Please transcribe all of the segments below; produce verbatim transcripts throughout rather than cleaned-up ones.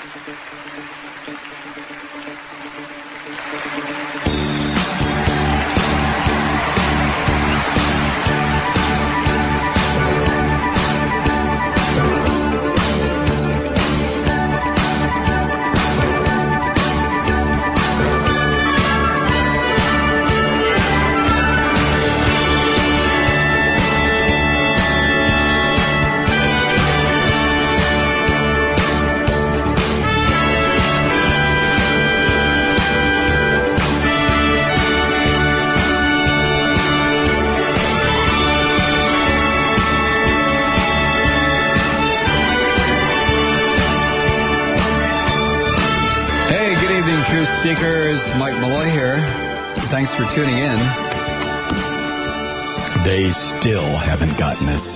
Seekers, Mike Malloy here. Thanks for tuning in. They still haven't gotten us.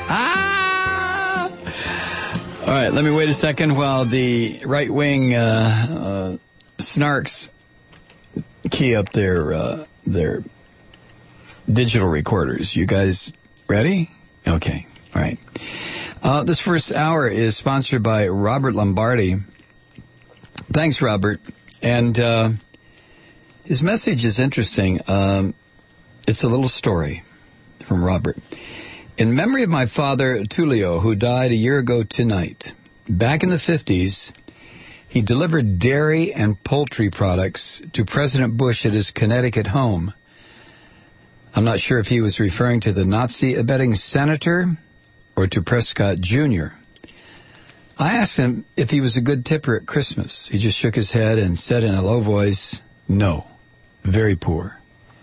All right, let me wait a second while the right-wing uh, uh, snarks key up their uh, their digital recorders. You guys ready? Okay, all right. Uh, this first hour is sponsored by Robert Lombardi. Thanks, Robert. And uh, his message is interesting. Um, it's a little story from Robert. In memory of my father, Tullio, who died a year ago tonight, back in the fifties, he delivered dairy and poultry products to President Bush at his Connecticut home. I'm not sure if he was referring to the Nazi-abetting senator or to Prescott Junior I asked him if he was a good tipper at Christmas. He just shook his head and said in a low voice, no, very poor.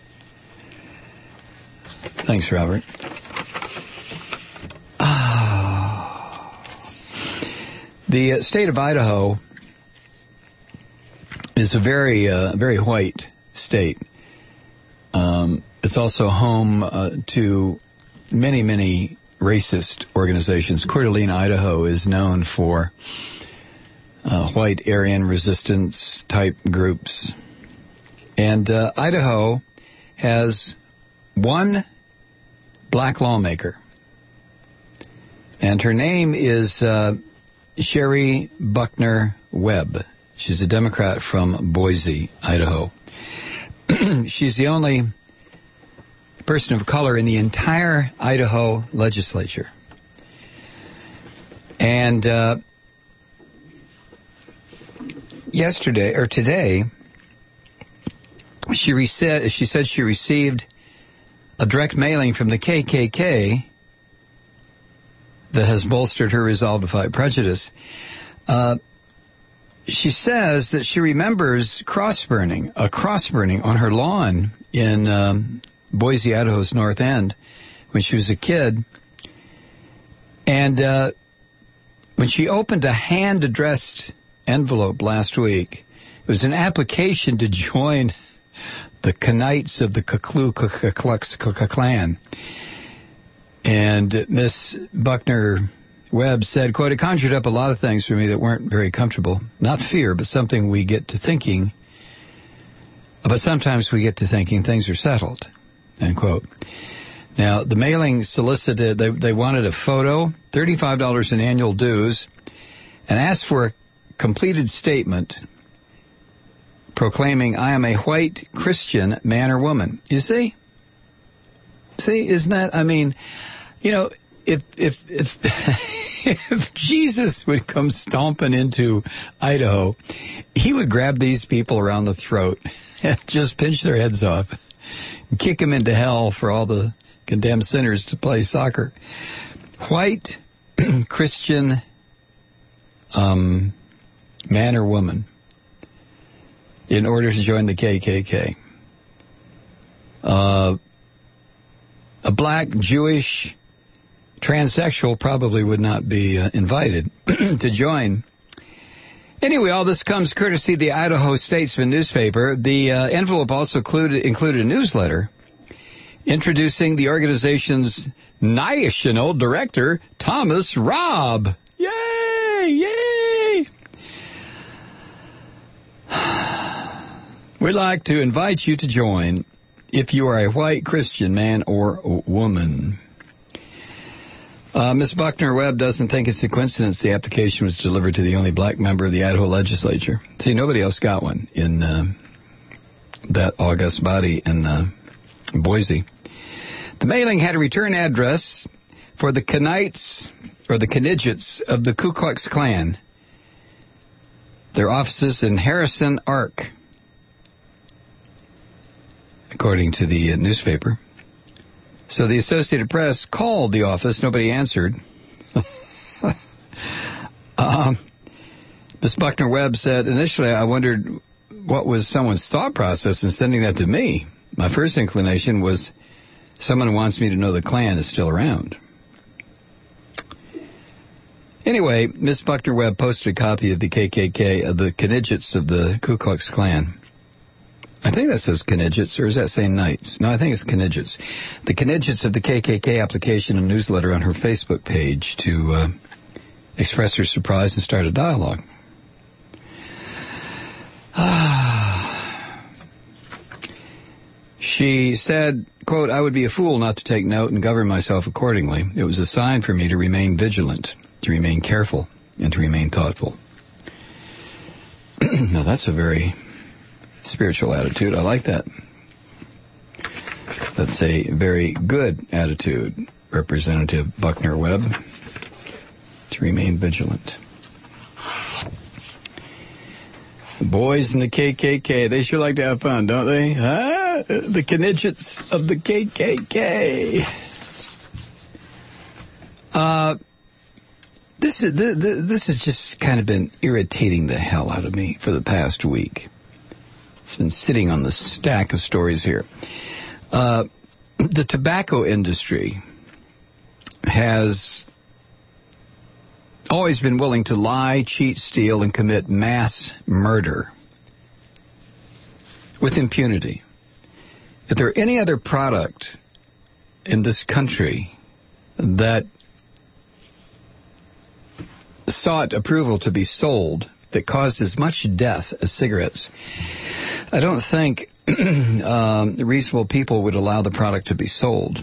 Thanks, Robert. Ah. The state of Idaho is a very, uh, very white state. Um, it's also home uh, to many, many racist organizations. Coeur d'Alene, Idaho is known for uh, white Aryan resistance type groups. And uh, Idaho has one black lawmaker. And her name is uh, Sherry Buckner Webb. She's a Democrat from Boise, Idaho. She's the only person of color in the entire Idaho legislature. And uh, yesterday, or today, she, rece- she said she received a direct mailing from the K K K that has bolstered her resolve to fight prejudice. Uh, she says that she remembers cross-burning, a cross-burning on her lawn in Um, Boise, Idaho's North End, when she was a kid. And uh, when she opened a hand-addressed envelope last week, it was an application to join the Knights of the Ku Klux Klan. And Miss Buckner Webb said, quote, it conjured up a lot of things for me that weren't very comfortable. Not fear, but something we get to thinking. But sometimes we get to thinking things are settled. End quote. Now, the mailing solicited, they, they wanted a photo, thirty-five dollars in annual dues, and asked for a completed statement proclaiming, I am a white Christian man or woman. You see? See, isn't that, I mean, you know, if, if, if, if Jesus would come stomping into Idaho, he would grab these people around the throat and just pinch their heads off. Kick him into hell for all the condemned sinners to play soccer. White Christian um, man or woman in order to join the K K K. Uh, a black, Jewish, transsexual probably would not be uh, invited to join. Anyway, all this comes courtesy of the Idaho Statesman newspaper. The uh, envelope also included, included a newsletter introducing the organization's national director, Thomas Robb. Yay! Yay! We'd like to invite you to join if you are a white Christian man or woman. Uh, Miz Buckner-Webb doesn't think it's a coincidence the application was delivered to the only black member of the Idaho legislature. See, nobody else got one in uh, that august body in uh, Boise. The mailing had a return address for the Knights, or the Knights of the Ku Klux Klan. Their offices in Harrison, Ark, according to the uh, newspaper. So the Associated Press called the office. Nobody answered. um, Miz Buckner-Webb said, initially I wondered what was someone's thought process in sending that to me. My first inclination was someone wants me to know the Klan is still around. Anyway, Miz Buckner-Webb posted a copy of the K K K, of the Knights of the Ku Klux Klan. I think that says Knights, or is that saying Knights? No, I think it's Knights. The Knights of the K K K application and newsletter on her Facebook page to uh, express her surprise and start a dialogue. She said, quote, I would be a fool not to take note and govern myself accordingly. It was a sign for me to remain vigilant, to remain careful, and to remain thoughtful. Now, that's a very spiritual attitude. I like that. That's a very good attitude, Representative Buckner-Webb, to remain vigilant. The boys in the K K K, they sure like to have fun, don't they? Huh? The Knights of the K K K. Uh, this is this has just kind of been irritating the hell out of me for the past week. It's been sitting on the stack of stories here. Uh, the tobacco industry has always been willing to lie, cheat, steal, and commit mass murder with impunity. If there were any other product in this country that sought approval to be sold that caused as much death as cigarettes, I don't think um, reasonable people would allow the product to be sold,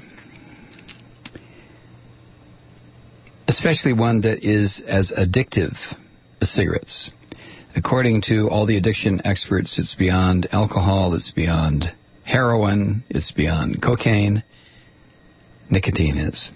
especially one that is as addictive as cigarettes. According to all the addiction experts, it's beyond alcohol, it's beyond heroin, it's beyond cocaine. Nicotine is.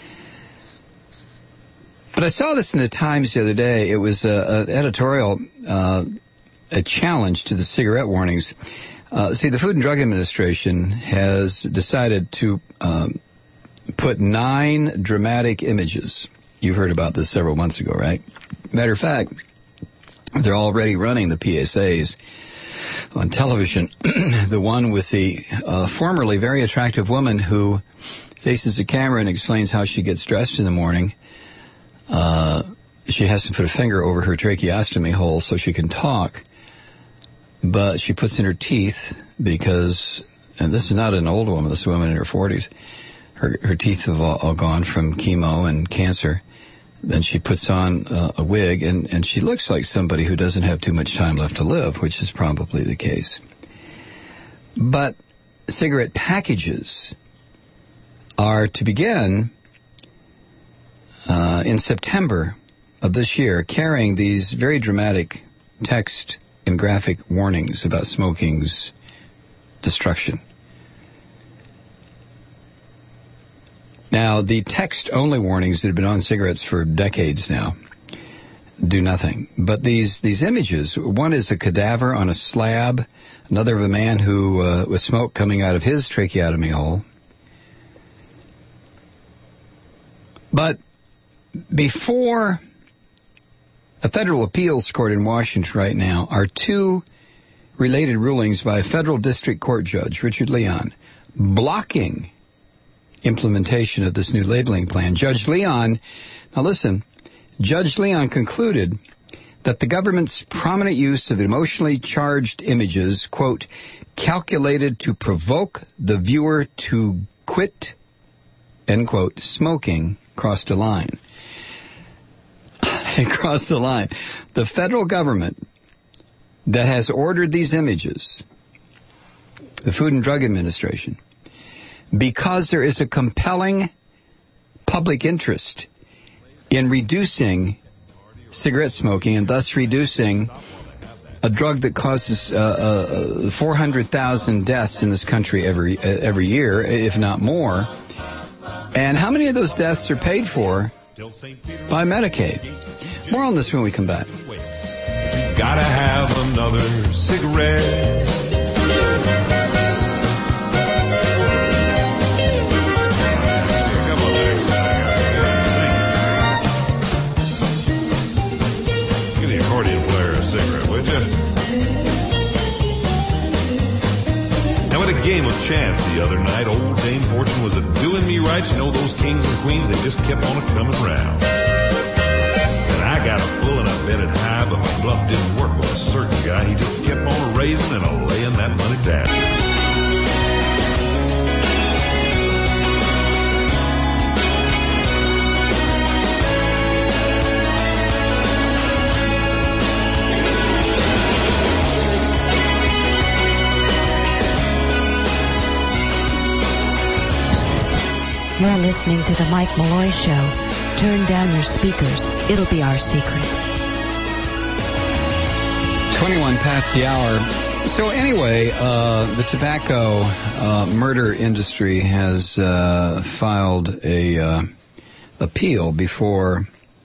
But I saw this in the Times the other day. It was an editorial, uh, a challenge to the cigarette warnings. Uh, see, the Food and Drug Administration has decided to um, put nine dramatic images. You've heard about this several months ago, right? Matter of fact, they're already running the P S As on television. The one with the uh, formerly very attractive woman who faces the camera and explains how she gets dressed in the morning. Uh, she has to put a finger over her tracheostomy hole so she can talk, but she puts in her teeth because, and this is not an old woman, this is a woman in her forties, her, her teeth have all, all gone from chemo and cancer. Then she puts on uh, a wig, and, and she looks like somebody who doesn't have too much time left to live, which is probably the case. But cigarette packages are to begin uh, in September of this year carrying these very dramatic text and graphic warnings about smoking's destruction. Now, the text-only warnings that have been on cigarettes for decades now do nothing. But these, these images, one is a cadaver on a slab, another of a man who uh, with smoke coming out of his tracheotomy hole. But before a federal appeals court in Washington right now are two related rulings by a federal district court judge, Richard Leon, blocking implementation of this new labeling plan. Judge Leon, now listen, Judge Leon concluded that the government's prominent use of emotionally charged images, quote, calculated to provoke the viewer to quit, end quote, smoking, crossed a line. It crossed the line. The federal government that has ordered these images, the Food and Drug Administration, because there is a compelling public interest in reducing cigarette smoking and thus reducing a drug that causes uh, uh, four hundred thousand deaths in this country every uh, every year, if not more. And how many of those deaths are paid for by Medicaid? More on this when we come back. Gotta have another cigarette. Accordion player a cigarette, would you? Now, at a game of chance the other night, old Dame Fortune was a doing me right. You know, those kings and queens, they just kept on coming round. And I got a full and I bet it high, but my bluff didn't work with a certain guy. He just kept on raising and a laying that money down. You're listening to the Mike Malloy Show. Turn down your speakers. It'll be our secret. twenty-one past the hour. So anyway, uh, the tobacco uh, murder industry has uh, filed a uh, appeal before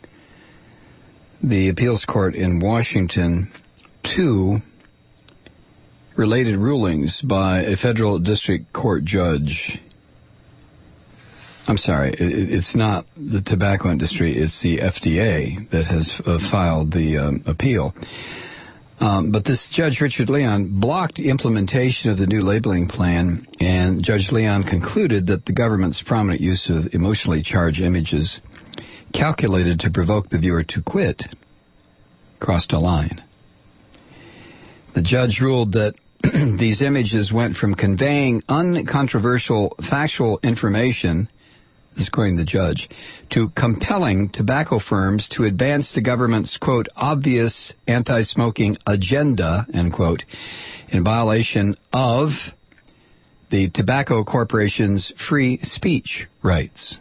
the appeals court in Washington to related rulings by a federal district court judge. I'm sorry, it, it's not the tobacco industry, it's the F D A that has uh, filed the um, appeal. Um, but this Judge Richard Leon blocked implementation of the new labeling plan, and Judge Leon concluded that the government's prominent use of emotionally charged images calculated to provoke the viewer to quit crossed a line. The judge ruled that these images went from conveying uncontroversial factual information, this is according to the judge, to compelling tobacco firms to advance the government's, quote, obvious anti-smoking agenda, end quote, in violation of the Tobacco Corporation's free speech rights.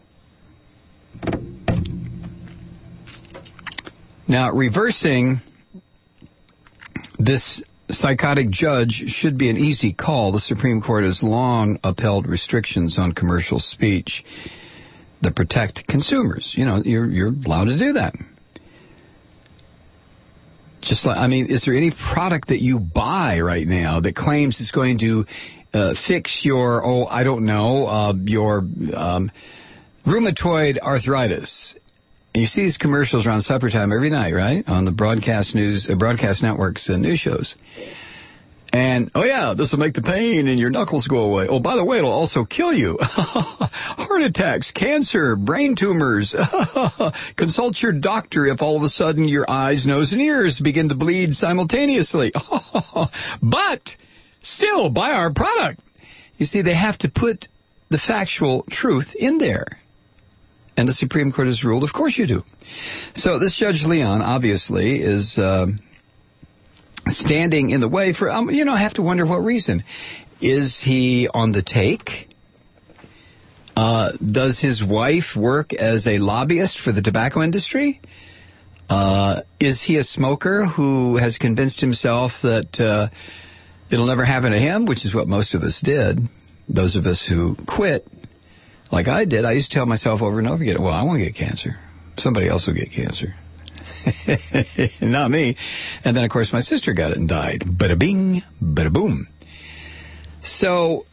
Now, reversing this psychotic judge should be an easy call. The Supreme Court has long upheld restrictions on commercial speech that protect consumers. You know, you're you're allowed to do that. Just like, I mean, is there any product that you buy right now that claims it's going to uh, fix your, oh, I don't know, uh, your um, rheumatoid arthritis? And you see these commercials around supper time every night, right? On the broadcast news, uh, broadcast networks and news shows. And, oh yeah, this will make the pain in your knuckles go away. Oh, by the way, it'll also kill you. Heart attacks, cancer, brain tumors. Consult your doctor if all of a sudden your eyes, nose, and ears begin to bleed simultaneously. But still, buy our product. You see, they have to put the factual truth in there. And the Supreme Court has ruled, of course you do. So this Judge Leon, obviously, is uh, standing in the way for, um, you know, I have to wonder what reason. Is he on the take? Uh, does his wife work as a lobbyist for the tobacco industry? Uh, is he a smoker who has convinced himself that uh, it'll never happen to him, which is what most of us did, those of us who quit. Like I did, I used to tell myself over and over again, well, I won't get cancer. Somebody else will get cancer. Not me. And then, of course, my sister got it and died. Bada bing, bada boom. So,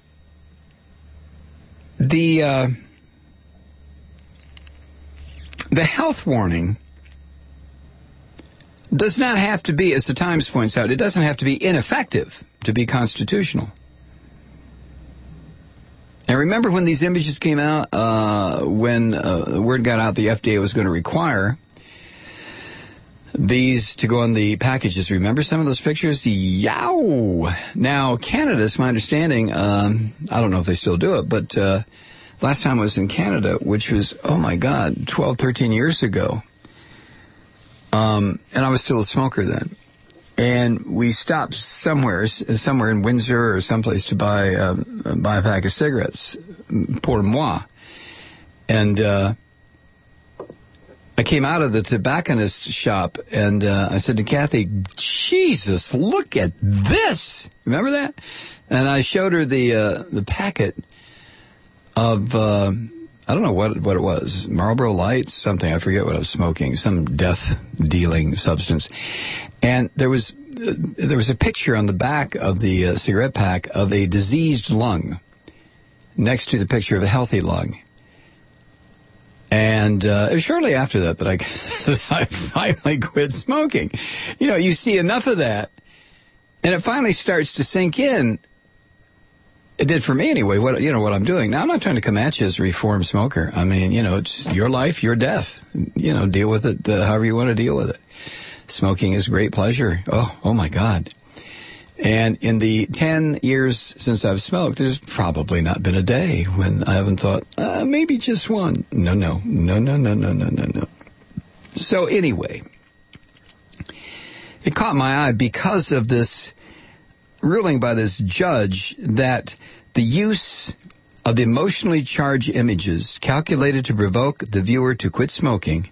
the, uh, the health warning does not have to be, as the Times points out, it doesn't have to be ineffective to be constitutional. And remember when these images came out, uh, when uh, the word got out the F D A was going to require these to go on the packages. Remember some of those pictures? Yow! Now, Canada, is my understanding, um, I don't know if they still do it, but uh, last time I was in Canada, which was, oh my God, twelve, thirteen years ago, um, and I was still a smoker then. And we stopped somewhere, somewhere in Windsor or someplace to buy um, buy a pack of cigarettes, pour moi. And uh, I came out of the tobacconist shop, and uh, I said to Kathy, Jesus, look at this. Remember that? And I showed her the uh, the packet of, uh, I don't know what what it was, Marlboro Lights, something. I forget what I was smoking, some death-dealing substance. And there was uh, there was a picture on the back of the uh, cigarette pack of a diseased lung next to the picture of a healthy lung. And uh, it was shortly after that that I, I finally quit smoking. You know, you see enough of that, and it finally starts to sink in. It did for me anyway, what you know what I'm doing. Now, I'm not trying to come at you as a reformed smoker. I mean, you know, it's your life, your death. You know, deal with it uh, however you want to deal with it. Smoking is great pleasure. Oh, oh my God. And in the ten years since I've smoked, there's probably not been a day when I haven't thought, uh, maybe just one. No, no, no, no, no, no, no, no, no. So anyway, it caught my eye because of this ruling by this judge that the use of emotionally charged images calculated to provoke the viewer to quit smoking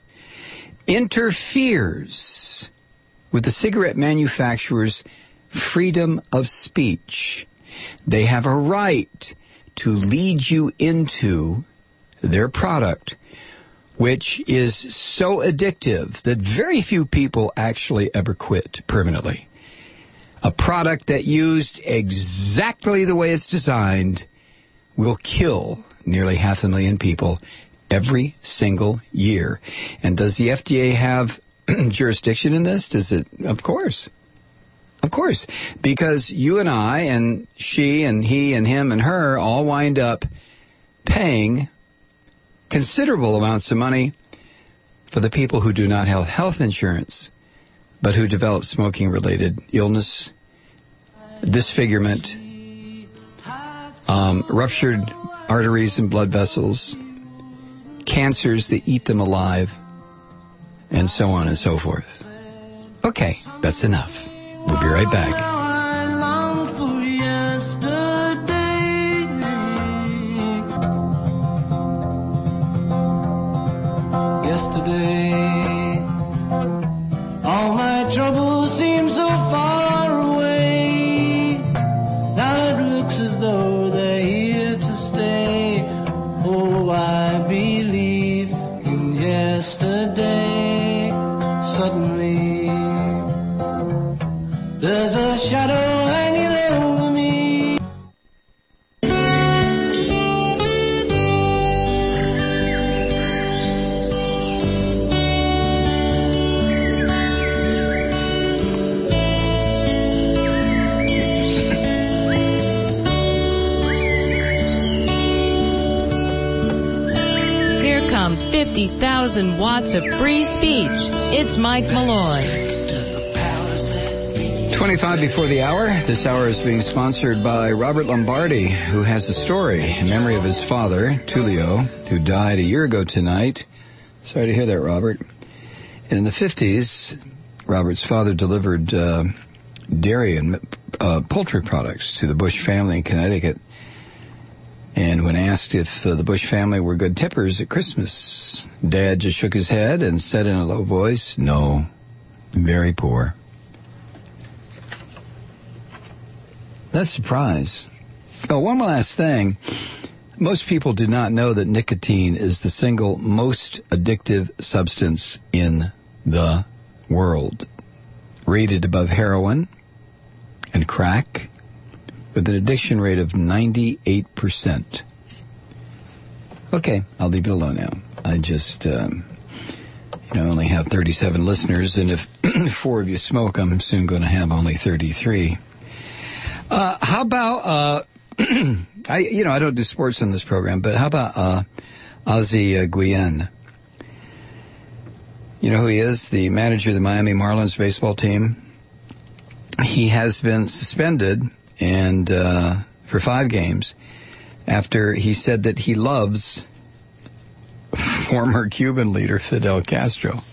interferes with the cigarette manufacturer's freedom of speech. They have a right to lead you into their product, which is so addictive that very few people actually ever quit permanently. A product that used exactly the way it's designed will kill nearly half a million people every single year. And does the F D A have jurisdiction in this? Does it? Of course. Of course, because you and I and she and he and him and her all wind up paying considerable amounts of money for the people who do not have health insurance, but who develop smoking-related illness, disfigurement, um, ruptured arteries and blood vessels, cancers that eat them alive, and so on and so forth. Okay, that's enough. We'll be right back. I long for yesterday. Yesterday, all my troubles seem so far away. Now it looks as though they're here to stay. Oh, I believe in yesterday. Suddenly, there's a shadow hanging over me. Here come fifty thousand watts of free speech. It's Mike Malloy. twenty-five before the hour. This hour is being sponsored by Robert Lombardi, who has a story in memory of his father, Tullio, who died a year ago tonight. Sorry to hear that, Robert. And in the fifties, Robert's father delivered uh, dairy and uh, poultry products to the Bush family in Connecticut. And when asked if uh, the Bush family were good tippers at Christmas, Dad just shook his head and said in a low voice, "No, very poor." That's a surprise. Oh, one last thing. Most people do not know that nicotine is the single most addictive substance in the world. Rated above heroin and crack, with an addiction rate of ninety-eight percent. Okay, I'll leave it alone now. I just, um, you know, only have thirty-seven listeners, and if four of you smoke, I'm soon going to have only thirty-three. Uh, how about, uh, I, you know, I don't do sports on this program, but how about, uh, Ozzie uh, Guillen? You know who he is? The manager of the Miami Marlins baseball team. He has been suspended and, uh, for five games after he said that he loves former Cuban leader Fidel Castro.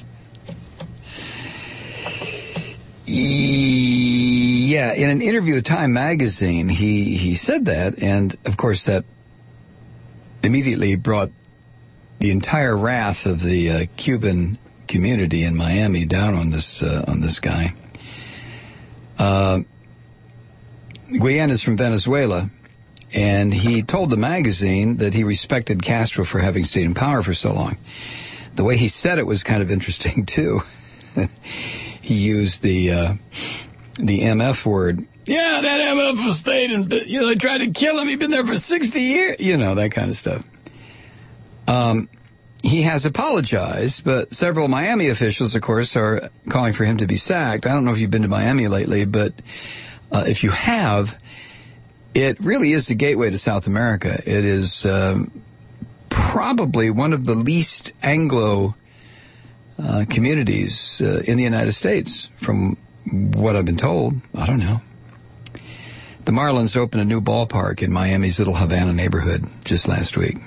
Yeah, in an interview with Time magazine, he, he said that, and of course that immediately brought the entire wrath of the uh, Cuban community in Miami down on this uh, on this guy. Uh, Guillen is from Venezuela, and he told the magazine that he respected Castro for having stayed in power for so long. The way he said it was kind of interesting, too. He used the uh, the M F word. Yeah, that M F was stayed in, you know, they tried to kill him. He'd been there for sixty years. You know, that kind of stuff. Um, he has apologized, but several Miami officials, of course, are calling for him to be sacked. I don't know if you've been to Miami lately, but uh, if you have, it really is the gateway to South America. It is um, probably one of the least Anglo uh, communities uh, in the United States, from what I've been told. I don't know. The Marlins opened a new ballpark in Miami's Little Havana neighborhood just last week.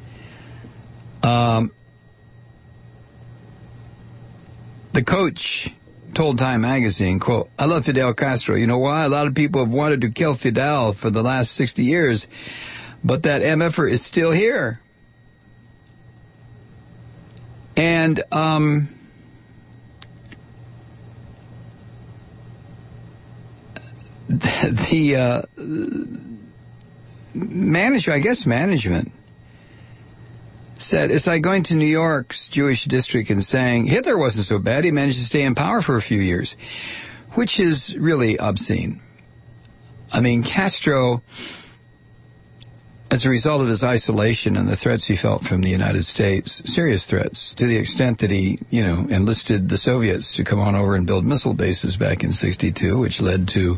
Um, the coach told Time magazine, quote, I love Fidel Castro. You know why? A lot of people have wanted to kill Fidel for the last sixty years, but that M F-er is still here. And, um, the, the uh, manager, I guess management, said, it's like going to New York's Jewish district and saying, Hitler wasn't so bad, he managed to stay in power for a few years, which is really obscene. I mean, Castro, as a result of his isolation and the threats he felt from the United States, serious threats, to the extent that he, you know, enlisted the Soviets to come on over and build missile bases back in sixty-two, which led to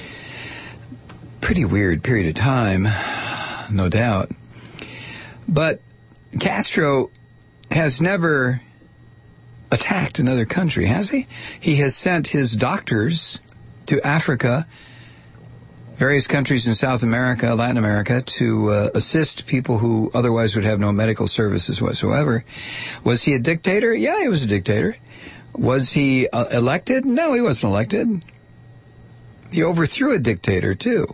a pretty weird period of time, no doubt. But Castro has never attacked another country, has he? He has sent his doctors to Africa, various countries in South America, Latin America, to uh, assist people who otherwise would have no medical services whatsoever. Was he a dictator? Yeah, he was a dictator. Was he uh, elected? No, he wasn't elected. He overthrew a dictator, too.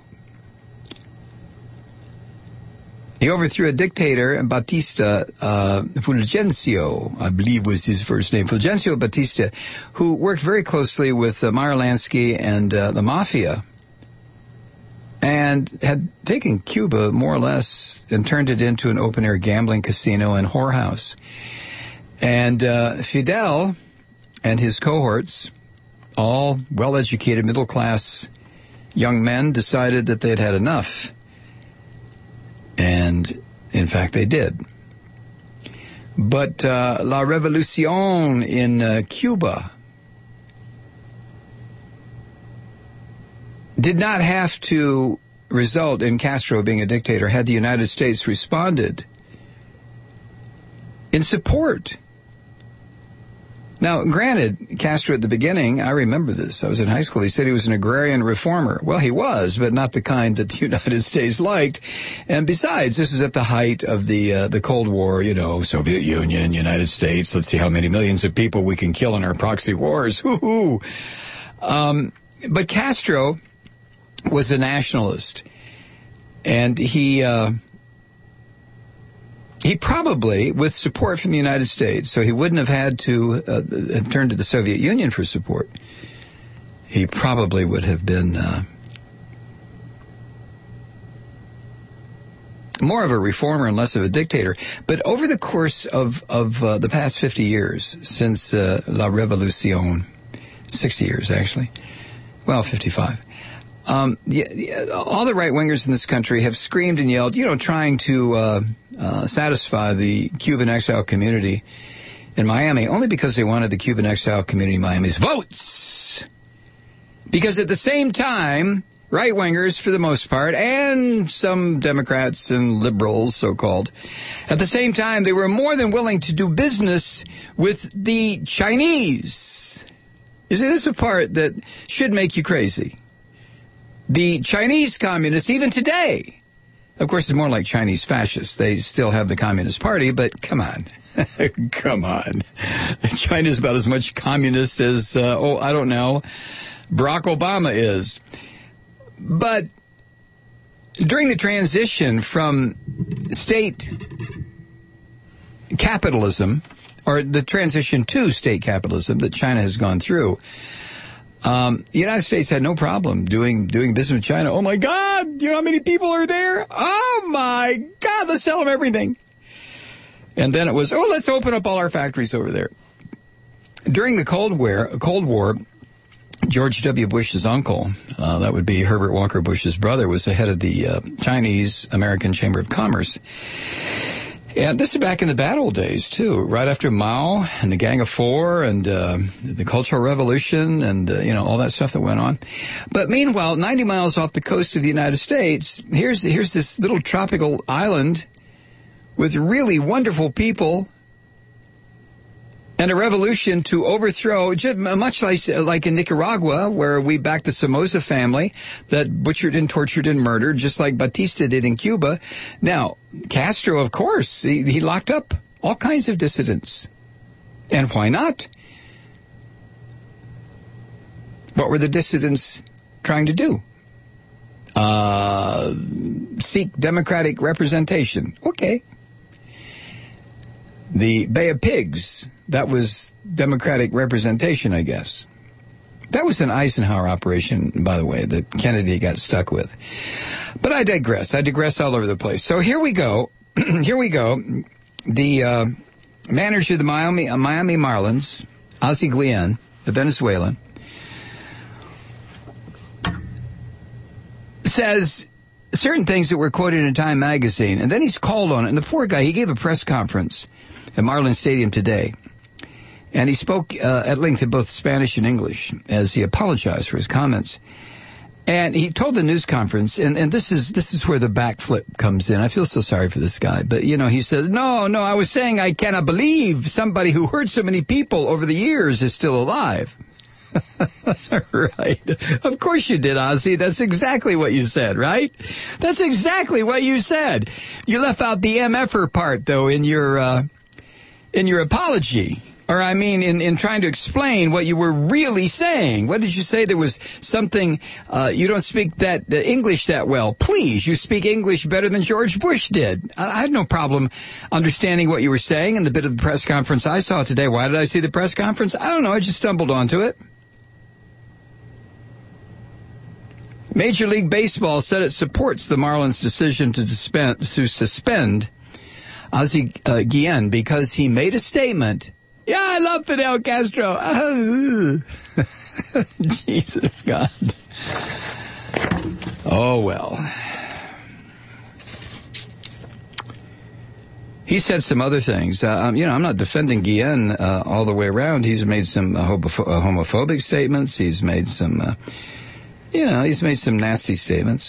He overthrew a dictator, Batista uh, Fulgencio, I believe was his first name, Fulgencio Batista, who worked very closely with uh, Meyer Lansky and uh, the Mafia, and had taken Cuba, more or less, and turned it into an open-air gambling casino and whorehouse. And uh, Fidel and his cohorts, all well-educated, middle-class young men, decided that they'd had enough. And, in fact, they did. But uh, La Revolución in uh, Cuba did not have to result in Castro being a dictator had the United States responded in support. Now, granted, Castro at the beginning, I remember this, I was in high school, he said he was an agrarian reformer. Well, he was, but not the kind that the United States liked. And besides, this is at the height of the uh, the Cold War, you know, Soviet Union, United States, let's see how many millions of people we can kill in our proxy wars. Hoo-hoo. Um, but Castro was a nationalist, and he... Uh, He probably, with support from the United States, so he wouldn't have had to uh, turn to the Soviet Union for support, he probably would have been uh, more of a reformer and less of a dictator. But over the course of, of uh, the past fifty years, since uh, La Revolución, sixty years actually, well, fifty-five, Um, the, the, all the right-wingers in this country have screamed and yelled, you know, trying to uh, uh, satisfy the Cuban exile community in Miami, only because they wanted the Cuban exile community in Miami's votes. Because at the same time, right-wingers, for the most part, and some Democrats and liberals, so-called, at the same time, they were more than willing to do business with the Chinese. You see, this is a part that should make you crazy. The Chinese communists, even today, of course, it's more like Chinese fascists. They still have the Communist Party, but come on. Come on. China's about as much communist as, uh, oh, I don't know, Barack Obama is. But during the transition from state capitalism, or the transition to state capitalism that China has gone through, um, the United States had no problem doing doing business with China. Oh, my God, you know how many people are there? Oh, my God, let's sell them everything. And then it was, oh, let's open up all our factories over there. During the Cold War, Cold War, George W. Bush's uncle, uh, that would be Herbert Walker Bush's brother, was the head of the uh, Chinese-American Chamber of Commerce. And this is back in the bad old days, too, right after Mao and the Gang of Four and uh, the Cultural Revolution and, uh, you know, all that stuff that went on. But meanwhile, ninety miles off the coast of the United States, here's here's this little tropical island with really wonderful people and a revolution to overthrow, just much like, like in Nicaragua, where we backed the Somoza family that butchered and tortured and murdered, just like Batista did in Cuba. Now, Castro, of course, he, he locked up all kinds of dissidents. And why not? What were the dissidents trying to do? Uh, seek democratic representation. Okay. The Bay of Pigs, that was democratic representation, I guess. That was an Eisenhower operation, by the way, that Kennedy got stuck with. But I digress. I digress all over the place. So here we go. Here we go. The uh, manager of the Miami, uh, Miami Marlins, Ozzie Guillen, the Venezuelan, says certain things that were quoted in Time magazine, and then he's called on it. And the poor guy, he gave a press conference at Marlins Stadium today, and he spoke uh, at length in both Spanish and English as he apologized for his comments. And he told the news conference, and, and this is this is where the backflip comes in. I feel so sorry for this guy, but, you know, he says, no, no, I was saying I cannot believe somebody who hurt so many people over the years is still alive. Right. Of course you did, Ozzy. That's exactly what you said, right? That's exactly what you said. You left out the M F-er part, though, in your uh, in your apology. Or, I mean, in, in trying to explain what you were really saying. What did you say? There was something, uh, you don't speak that uh, English that well. Please, you speak English better than George Bush did. I, I had no problem understanding what you were saying in the bit of the press conference I saw today. Why did I see the press conference? I don't know. I just stumbled onto it. Major League Baseball said it supports the Marlins' decision to suspend, to suspend Ozzie uh, Guillen because he made a statement. Yeah, I love Fidel Castro. Oh, Jesus, God. Oh, well. He said some other things. Uh, you know, I'm not defending Guillen uh, all the way around. He's made some uh, homophobic statements. He's made some... Uh, You know, he's made some nasty statements.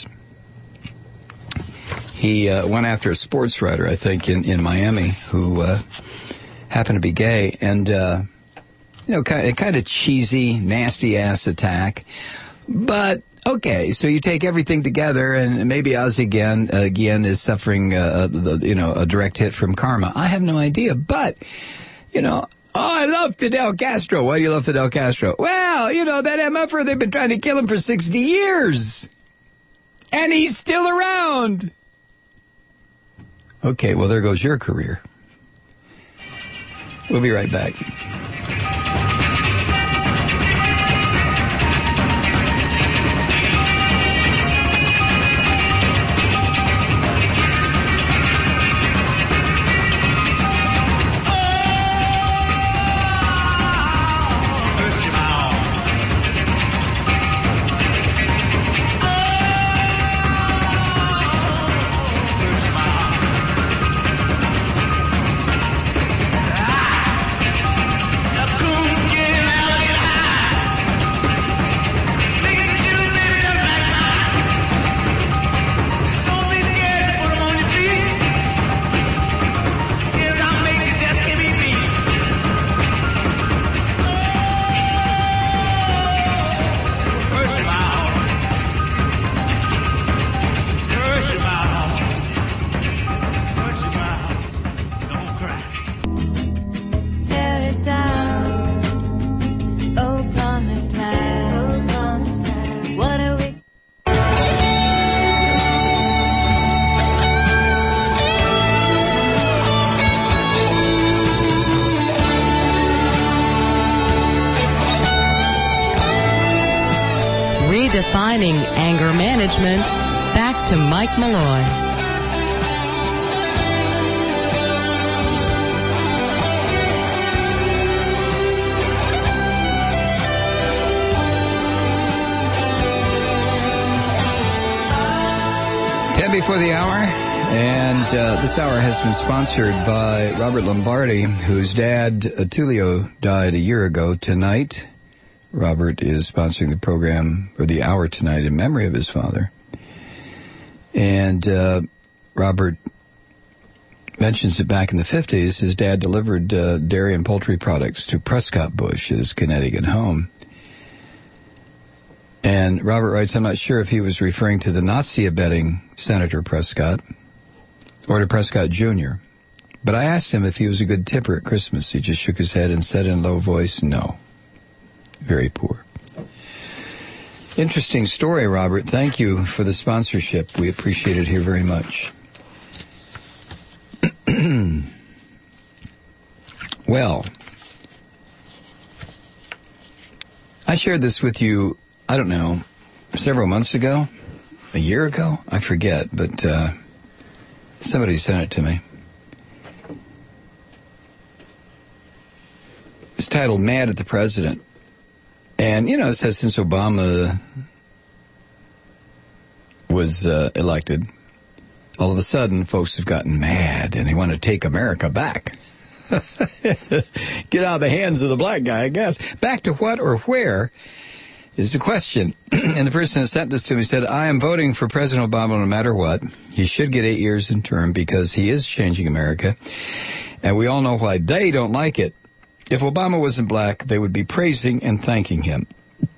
He uh, went after a sports writer, I think, in, in Miami, who uh, happened to be gay. And, uh, you know, kind of, kind of cheesy, nasty-ass attack. But, okay, so you take everything together, and maybe Ozzie Guillen, uh, Guillen is suffering, uh, the, you know, a direct hit from karma. I have no idea. But, you know... Oh, I love Fidel Castro. Why do you love Fidel Castro? Well, you know, that M F-er, they've been trying to kill him for sixty years. And he's still around. Okay, well, there goes your career. We'll be right back. redefining anger management. Back to Mike Malloy. ten before the hour, and uh, this hour has been sponsored by Robert Lombardi, whose dad, Tullio, died a year ago tonight. Robert is sponsoring the program, or the hour tonight, in memory of his father. And uh, Robert mentions that back in the fifties, his dad delivered uh, dairy and poultry products to Prescott Bush at his Connecticut home. And Robert writes, I'm not sure if he was referring to the Nazi-abetting Senator Prescott or to Prescott Junior But I asked him if he was a good tipper at Christmas. He just shook his head and said in a low voice, no. Very poor. Interesting story, Robert. Thank you for the sponsorship. We appreciate it here very much. Well, I shared this with you, I don't know, several months ago, a year ago, I forget, but uh, somebody sent it to me. It's titled Mad at the President. And, you know, it says since Obama was uh, elected, all of a sudden folks have gotten mad and they want to take America back. Get out of the hands of the black guy, I guess. Back to what or where is the question. And the person that sent this to me said, I am voting for President Obama no matter what. He should get eight years in term because he is changing America. And we all know why they don't like it. If Obama wasn't black, they would be praising and thanking him.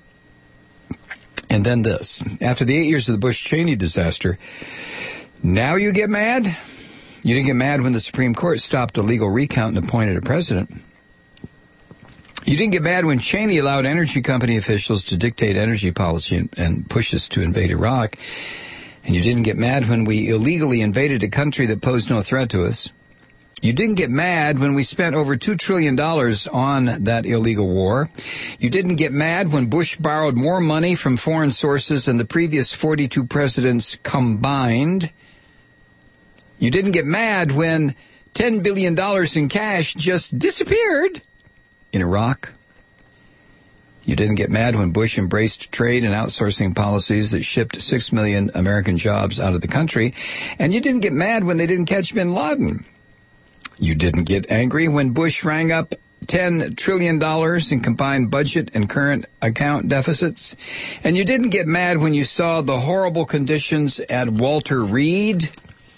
And then this. After the eight years of the Bush-Cheney disaster, now you get mad? You didn't get mad when the Supreme Court stopped a legal recount and appointed a president. You didn't get mad when Cheney allowed energy company officials to dictate energy policy and, and push us to invade Iraq. And you didn't get mad when we illegally invaded a country that posed no threat to us. You didn't get mad when we spent over two trillion dollars on that illegal war. You didn't get mad when Bush borrowed more money from foreign sources than the previous forty-two presidents combined. You didn't get mad when ten billion dollars in cash just disappeared in Iraq. You didn't get mad when Bush embraced trade and outsourcing policies that shipped six million American jobs out of the country. And you didn't get mad when they didn't catch bin Laden. You didn't get angry when Bush rang up ten trillion dollars in combined budget and current account deficits. And you didn't get mad when you saw the horrible conditions at Walter Reed.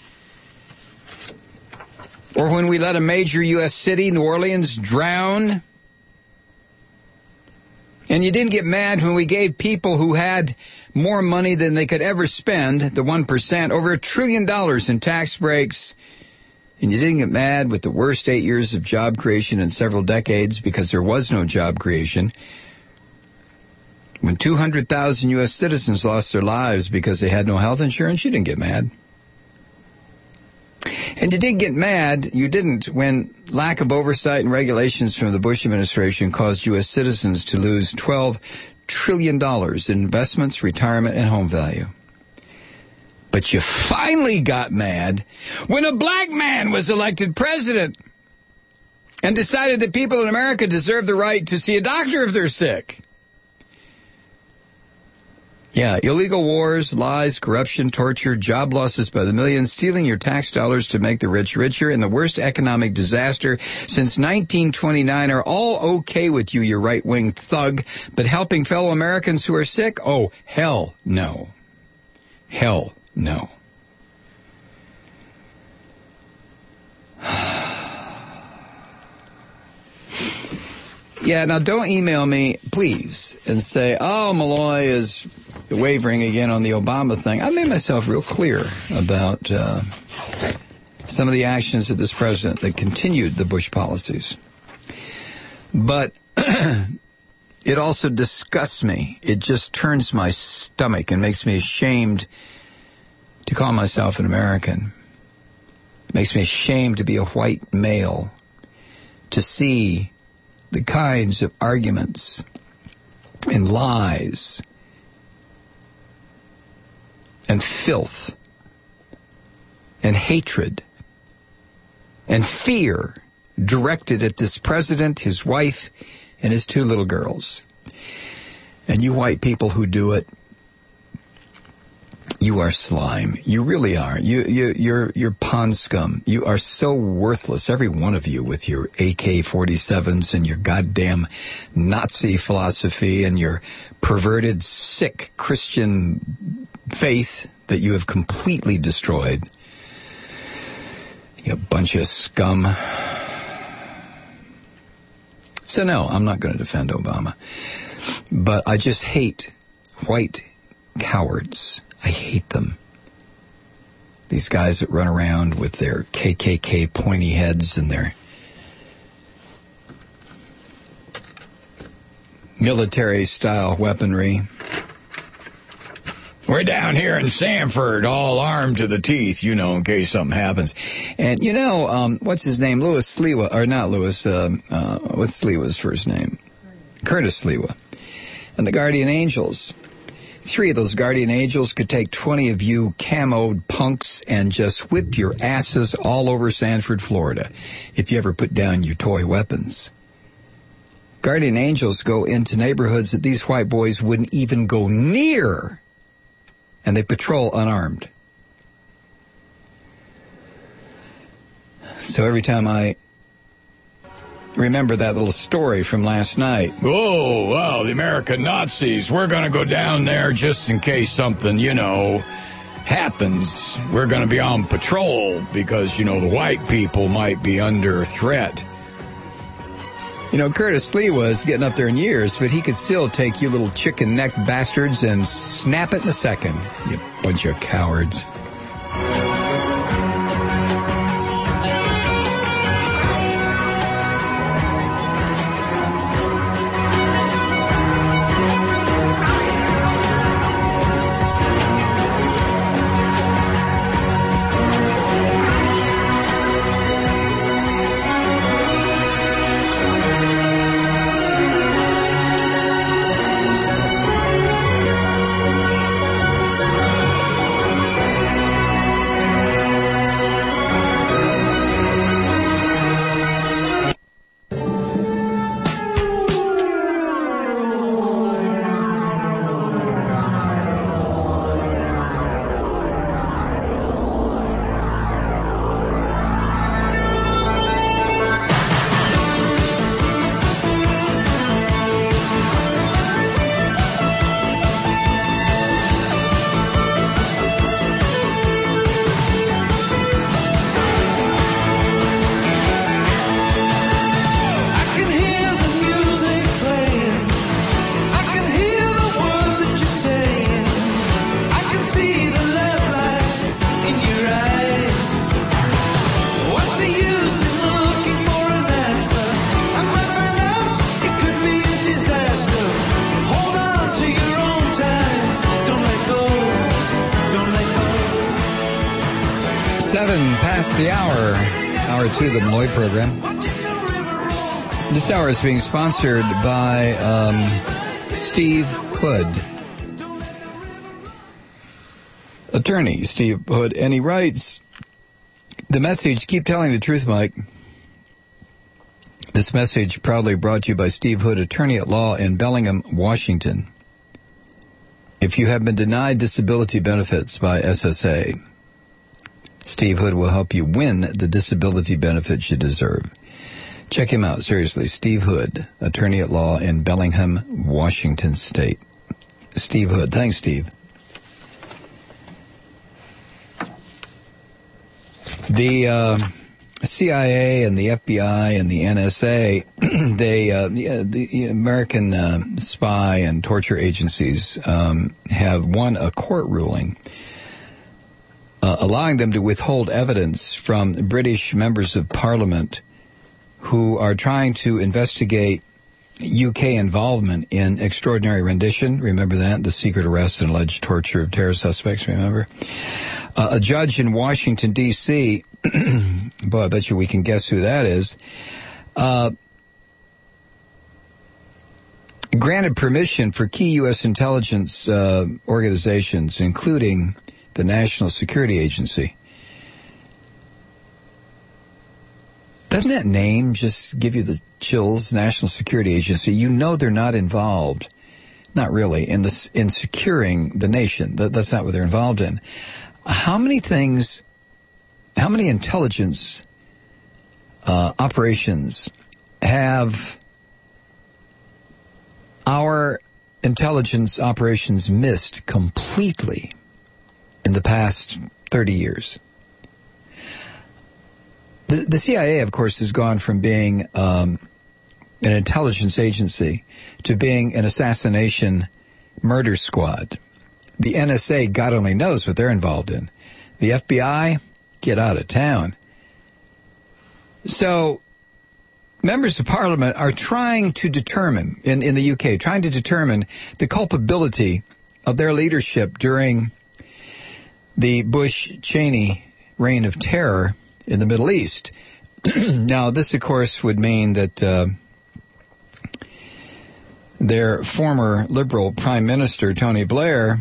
Or when we let a major U S city, New Orleans, drown. And you didn't get mad when we gave people who had more money than they could ever spend, the one percent, over a trillion dollars in tax breaks. And you didn't get mad with the worst eight years of job creation in several decades because there was no job creation. When two hundred thousand U S citizens lost their lives because they had no health insurance, you didn't get mad. And you didn't get mad, you didn't, when lack of oversight and regulations from the Bush administration caused U S citizens to lose twelve trillion dollars in investments, retirement, and home value. But you finally got mad when a black man was elected president and decided that people in America deserve the right to see a doctor if they're sick. Yeah, illegal wars, lies, corruption, torture, job losses by the millions, stealing your tax dollars to make the rich richer, and the worst economic disaster since nineteen twenty-nine are all okay with you, you right-wing thug, but helping fellow Americans who are sick? Oh, hell no. Hell no. Yeah, now don't email me, please, and say, oh, Malloy is wavering again on the Obama thing. I made myself real clear about uh, some of the actions of this president that continued the Bush policies. But it also disgusts me. It just turns my stomach and makes me ashamed to call myself an American. It makes me ashamed to be a white male, to see the kinds of arguments and lies and filth and hatred and fear directed at this president, his wife, and his two little girls. And you white people who do it, you are slime. You really are. You, you, you're, you're pond scum. You are so worthless, every one of you, with your A K forty-sevens and your goddamn Nazi philosophy and your perverted, sick Christian faith that you have completely destroyed. You bunch of scum. So no, I'm not going to defend Obama. But I just hate white cowards. I hate them. These guys that run around with their K K K pointy heads and their military-style weaponry. We're down here in Sanford, all armed to the teeth, you know, in case something happens. And, you know, um, what's his name? Louis Sliwa, or not Louis, uh, uh, what's Sliwa's first name? Curtis Sliwa. And the Guardian Angels. Three of those Guardian Angels could take twenty of you camoed punks and just whip your asses all over Sanford, Florida, if you ever put down your toy weapons. Guardian Angels go into neighborhoods that these white boys wouldn't even go near, and they patrol unarmed. So every time I remember that little story from last night. Oh, well, the American Nazis, we're going to go down there just in case something, you know, happens. We're going to be on patrol because, you know, the white people might be under threat. You know, Curtis Sliwa is getting up there in years, but he could still take you little chicken neck bastards and snap it in a second. You bunch of cowards. The hour, hour two of the Malloy program. This hour is being sponsored by um, Steve Hood, attorney Steve Hood, and he writes the message. Keep telling the truth, Mike. This message proudly brought to you by Steve Hood, attorney at law in Bellingham, Washington. If you have been denied disability benefits by S S A, Steve Hood will help you win the disability benefits you deserve. Check him out, seriously. Steve Hood, attorney at law in Bellingham, Washington State. Steve Hood. Thanks, Steve. The uh, C I A and the F B I and the N S A, they, uh, the, the American uh, spy and torture agencies um, have won a court ruling Uh, allowing them to withhold evidence from British members of Parliament who are trying to investigate U K involvement in extraordinary rendition. Remember that? The secret arrest and alleged torture of terror suspects, remember? Uh, a judge in Washington, D C, boy, I bet you we can guess who that is, uh, granted permission for key U S intelligence uh, organizations, including the National Security Agency. Doesn't that name just give you the chills, National Security Agency? You know they're not involved, not really, in the, in securing the nation. That, that's not what they're involved in. How many things, how many intelligence uh, operations have our intelligence operations missed completely in the past thirty years? The, the C I A, of course, has gone from being um, an intelligence agency to being an assassination murder squad. The N S A, God only knows what they're involved in. The F B I, get out of town. So, members of Parliament are trying to determine, in, in the U K, trying to determine the culpability of their leadership during the Bush-Cheney reign of terror in the Middle East. Now, this, of course, would mean that uh, their former Liberal Prime Minister, Tony Blair,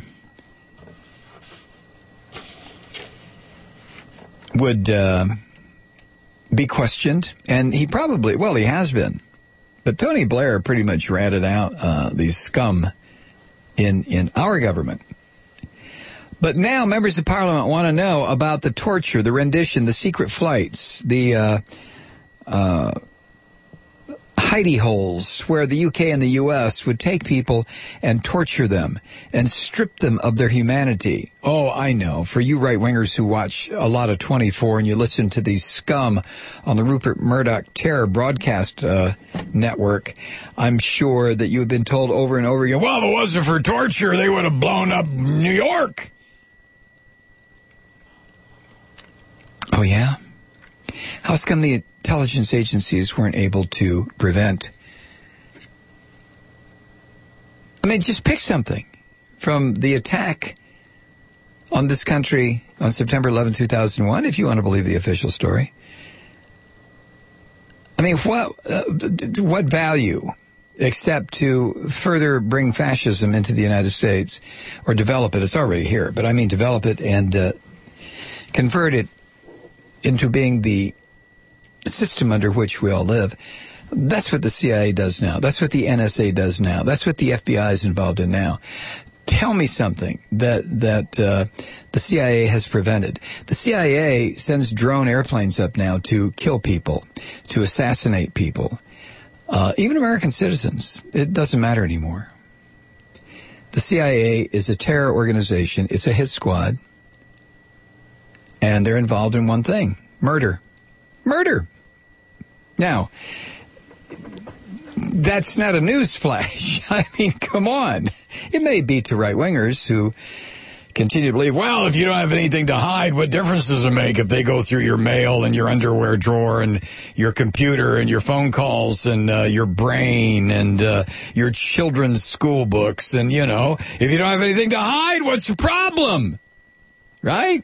would uh, be questioned, and he probably, well, he has been. But Tony Blair pretty much ratted out uh, these scum in, in our government. But now members of Parliament want to know about the torture, the rendition, the secret flights, the uh, uh, hidey holes where the U K and the U S would take people and torture them and strip them of their humanity. Oh, I know. For you right-wingers who watch a lot of twenty-four and you listen to these scum on the Rupert Murdoch terror broadcast uh, network, I'm sure that you've been told over and over again, well, if it wasn't for torture, they would have blown up New York. Oh, yeah? How's come the intelligence agencies weren't able to prevent? I mean, just pick something from the attack on this country on September eleventh, two thousand one, if you want to believe the official story. I mean, what, uh, what value except to further bring fascism into the United States or develop it? It's already here, but I mean develop it and uh, convert it into being the system under which we all live. That's what the C I A does now. That's what the N S A does now. That's what the F B I is involved in now. Tell me something that that uh, the C I A has prevented. The C I A sends drone airplanes up now to kill people, to assassinate people, uh, even American citizens. It doesn't matter anymore. The C I A is a terror organization. It's a hit squad. And they're involved in one thing, murder. Murder. Now, that's not a news flash. I mean, come on. It may be to right-wingers who continue to believe, well, if you don't have anything to hide, what difference does it make if they go through your mail and your underwear drawer and your computer and your phone calls and uh, your brain and uh, your children's school books? And, you know, if you don't have anything to hide, what's the problem? Right?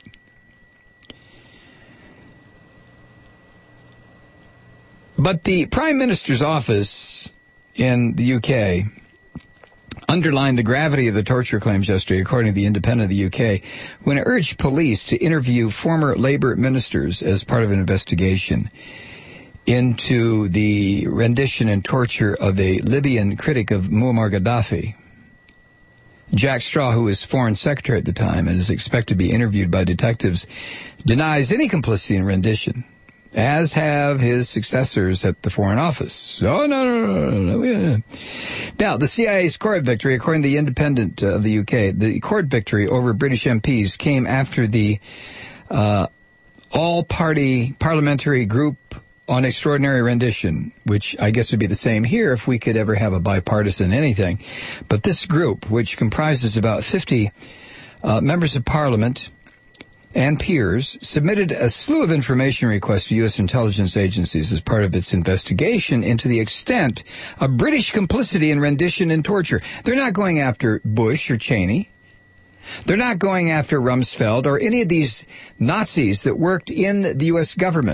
But the Prime Minister's office in the U K underlined the gravity of the torture claims yesterday, according to the Independent of the U K, when it urged police to interview former Labour ministers as part of an investigation into the rendition and torture of a Libyan critic of Muammar Gaddafi. Jack Straw, who was foreign secretary at the time and is expected to be interviewed by detectives, denies any complicity in rendition, as have his successors at the Foreign Office. Oh, no, no, no, no, no. Now, the C I A's court victory, according to the Independent of the U K, the court victory over British M Ps came after the uh, all-party parliamentary group on extraordinary rendition, which I guess would be the same here if we could ever have a bipartisan anything. But this group, which comprises about fifty uh, members of Parliament and peers, submitted a slew of information requests to U S intelligence agencies as part of its investigation into the extent of British complicity in rendition and torture. They're not going after Bush or Cheney. They're not going after Rumsfeld or any of these Nazis that worked in the U S government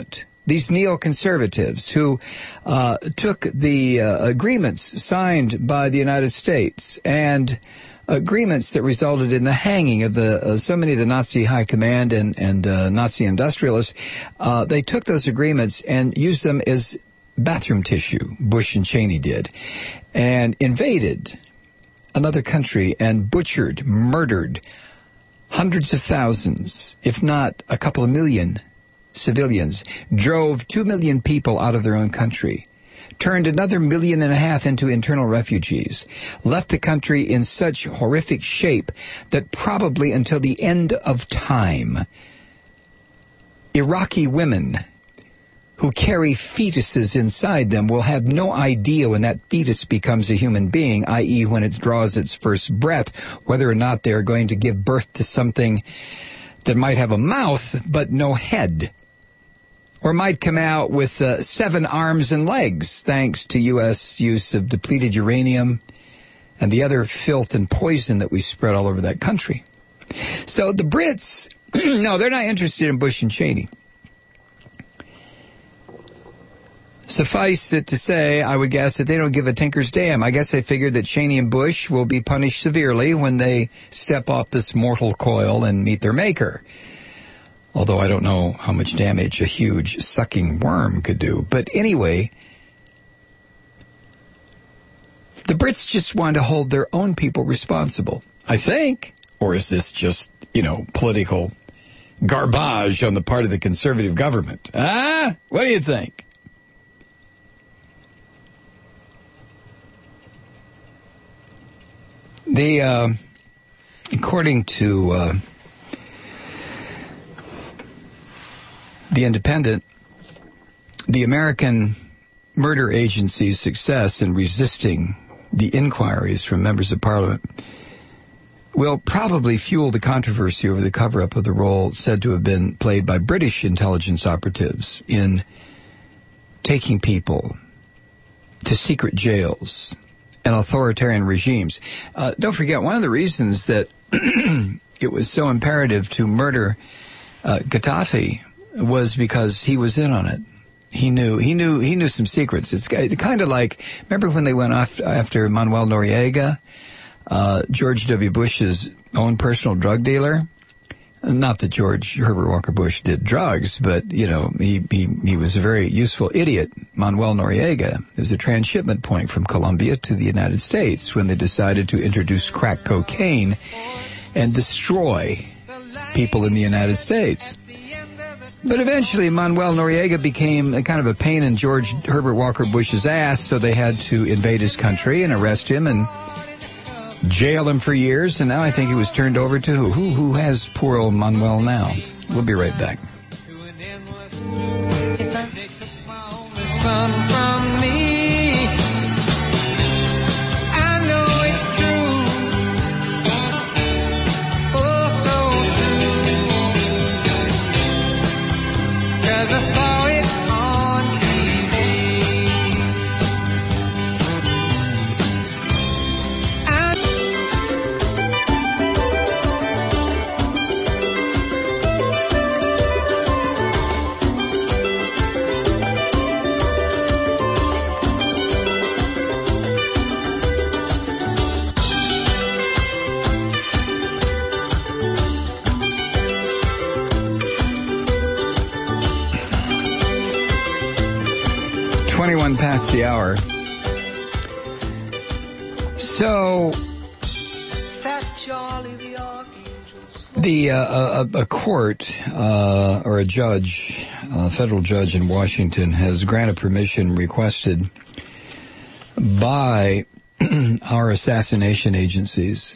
these neoconservatives who uh, took the uh, agreements signed by the United States and agreements that resulted in the hanging of the uh, so many of the Nazi high command and, and uh, Nazi industrialists, uh, they took those agreements and used them as bathroom tissue, Bush and Cheney did, and invaded another country and butchered, murdered hundreds of thousands, if not a couple of million civilians, drove two million people out of their own country, turned another million and a half into internal refugees, left the country in such horrific shape that probably until the end of time, Iraqi women who carry fetuses inside them will have no idea when that fetus becomes a human being, that is when it draws its first breath, whether or not they're going to give birth to something that might have a mouth but no head, or might come out with uh, seven arms and legs, thanks to U S use of depleted uranium and the other filth and poison that we spread all over that country. So the Brits, no, they're not interested in Bush and Cheney. Suffice it to say, I would guess that they don't give a tinker's damn. I guess they figured that Cheney and Bush will be punished severely when they step off this mortal coil and meet their maker. Although I don't know how much damage a huge sucking worm could do. But anyway, the Brits just want to hold their own people responsible, I think. Or is this just, you know, political garbage on the part of the conservative government? Ah, what do you think? The, uh, according to uh, The Independent, the American Murder Agency's success in resisting the inquiries from members of Parliament will probably fuel the controversy over the cover-up of the role said to have been played by British intelligence operatives in taking people to secret jails and authoritarian regimes. Uh, don't forget, one of the reasons that it was so imperative to murder uh, Gaddafi was because he was in on it. He knew, he knew, he knew some secrets. It's kind of like, remember when they went off after Manuel Noriega, uh, George W. Bush's own personal drug dealer? Not that George Herbert Walker Bush did drugs, but, you know, he, he, he was a very useful idiot. Manuel Noriega. There was a transshipment point from Colombia to the United States when they decided to introduce crack cocaine and destroy people in the United States. But eventually Manuel Noriega became a kind of a pain in George Herbert Walker Bush's ass, so they had to invade his country and arrest him and jail him for years, and now I think he was turned over to who? Who, who has poor old Manuel now? We'll be right back. I saw it on T V. twenty-one past the hour. So, the uh, a, a court uh, or a judge, a federal judge in Washington, has granted permission requested by our assassination agencies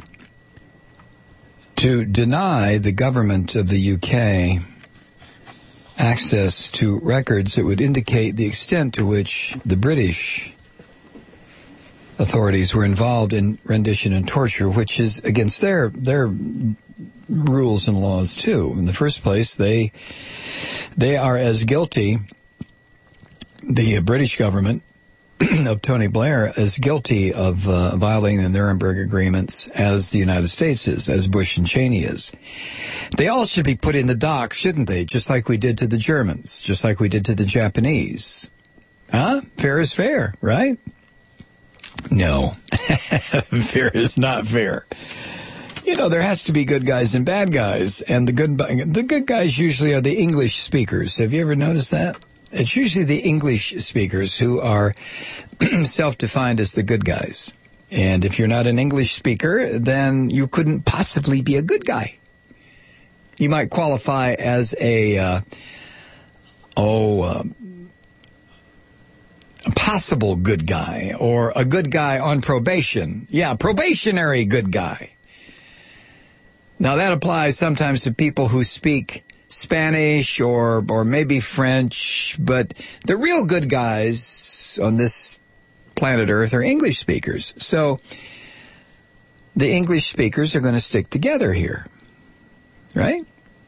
to deny the government of the U K access to records that would indicate the extent to which the British authorities were involved in rendition and torture, which is against their their rules and laws too. In the first place, they they are as guilty, the British government, of Tony Blair as guilty of uh, violating the Nuremberg agreements as the United States is, as Bush and Cheney is. They all should be put in the dock, shouldn't they? Just like we did to the Germans, just like we did to the Japanese. Huh? Fair is fair, right? No. Fair is not fair. You know, there has to be good guys and bad guys, and the good the good guys usually are the English speakers. Have you ever noticed that? It's usually the English speakers who are self-defined as the good guys. And if you're not an English speaker, then you couldn't possibly be a good guy. You might qualify as a, uh, oh, uh, a possible good guy, or a good guy on probation. Yeah, probationary good guy. Now, that applies sometimes to people who speak Spanish or or maybe French, but the real good guys on this planet Earth are English speakers. So the English speakers are going to stick together here, right?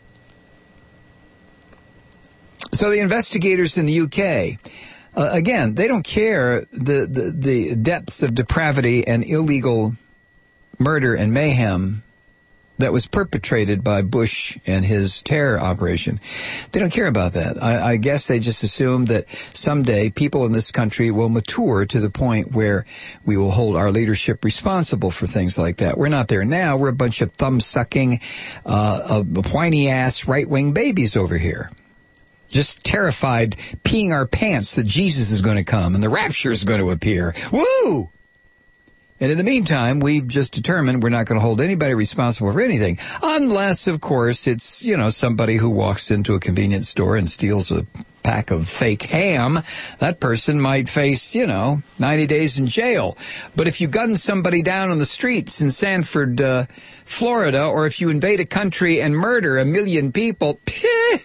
So the investigators in the U K, uh, again, they don't care the, the, the depths of depravity and illegal murder and mayhem that was perpetrated by Bush and his terror operation. They don't care about that. I, I guess they just assume that someday people in this country will mature to the point where we will hold our leadership responsible for things like that. We're not there now. We're a bunch of thumb-sucking, uh, uh, whiny-ass right-wing babies over here. Just terrified, peeing our pants that Jesus is going to come and the rapture is going to appear. Woo! And in the meantime, we've just determined we're not going to hold anybody responsible for anything. Unless, of course, it's, you know, somebody who walks into a convenience store and steals a pack of fake ham. That person might face, you know, ninety days in jail. But if you gun somebody down on the streets in Sanford, uh, Florida, or if you invade a country and murder a million people, peh,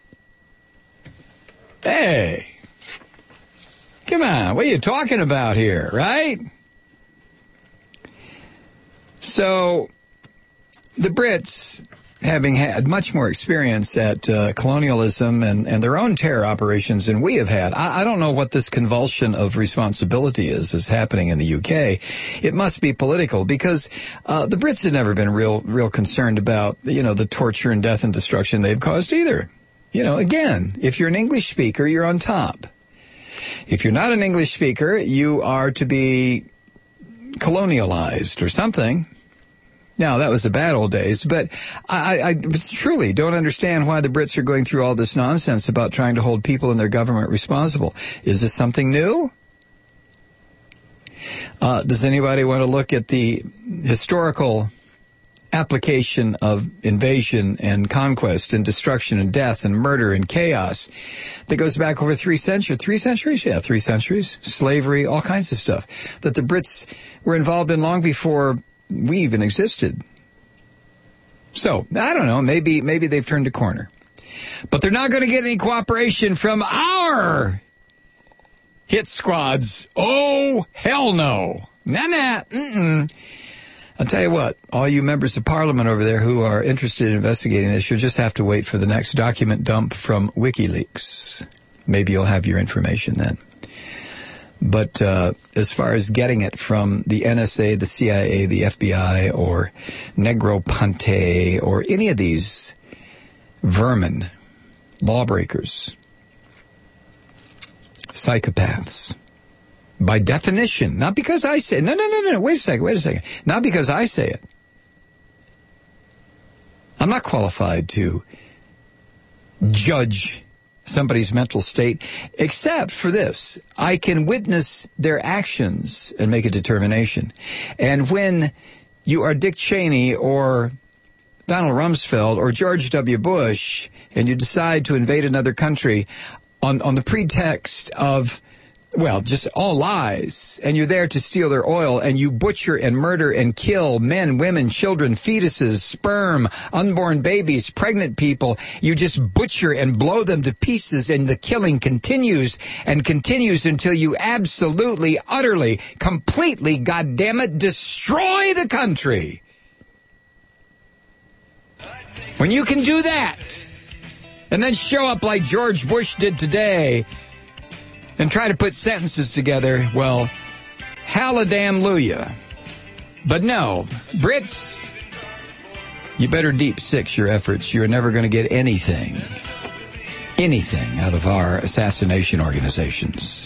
hey, come on, what are you talking about here, right? So, the Brits, having had much more experience at uh, colonialism and, and their own terror operations than we have had, I, I don't know what this convulsion of responsibility is is happening in the U K. It must be political, because uh, the Brits have never been real, real concerned about, you know, the torture and death and destruction they've caused either. You know, again, if you're an English speaker, you're on top. If you're not an English speaker, you are to be colonialized or something. Now, that was the bad old days, but I, I truly don't understand why the Brits are going through all this nonsense about trying to hold people in their government responsible. Is this something new? Uh, does anybody want to look at the historical application of invasion and conquest and destruction and death and murder and chaos that goes back over three centuries, three centuries? Yeah, three centuries. Slavery, all kinds of stuff that the Brits were involved in long before we even existed. So, I don't know, maybe, maybe they've turned a corner. But they're not going to get any cooperation from our hit squads. Oh, hell no. Nah, nah, mm-mm. I'll tell you what, all you members of Parliament over there who are interested in investigating this, you'll just have to wait for the next document dump from WikiLeaks. Maybe you'll have your information then. But uh, as far as getting it from the N S A, the C I A, the F B I, or Negroponte, or any of these vermin, lawbreakers, psychopaths, by definition, not because I say it. No, no, no, no, wait a second, wait a second. Not because I say it. I'm not qualified to judge somebody's mental state, except for this. I can witness their actions and make a determination. And when you are Dick Cheney or Donald Rumsfeld or George W. Bush and you decide to invade another country on, on the pretext of, well, just all lies, and you're there to steal their oil, and you butcher and murder and kill men, women, children, fetuses, sperm, unborn babies, pregnant people. You just butcher and blow them to pieces, and the killing continues and continues until you absolutely, utterly, completely, goddammit, destroy the country. When you can do that, and then show up like George Bush did today, and try to put sentences together, well, hallelujah. But no, Brits, you better deep six your efforts. You're never going to get anything, anything out of our assassination organizations.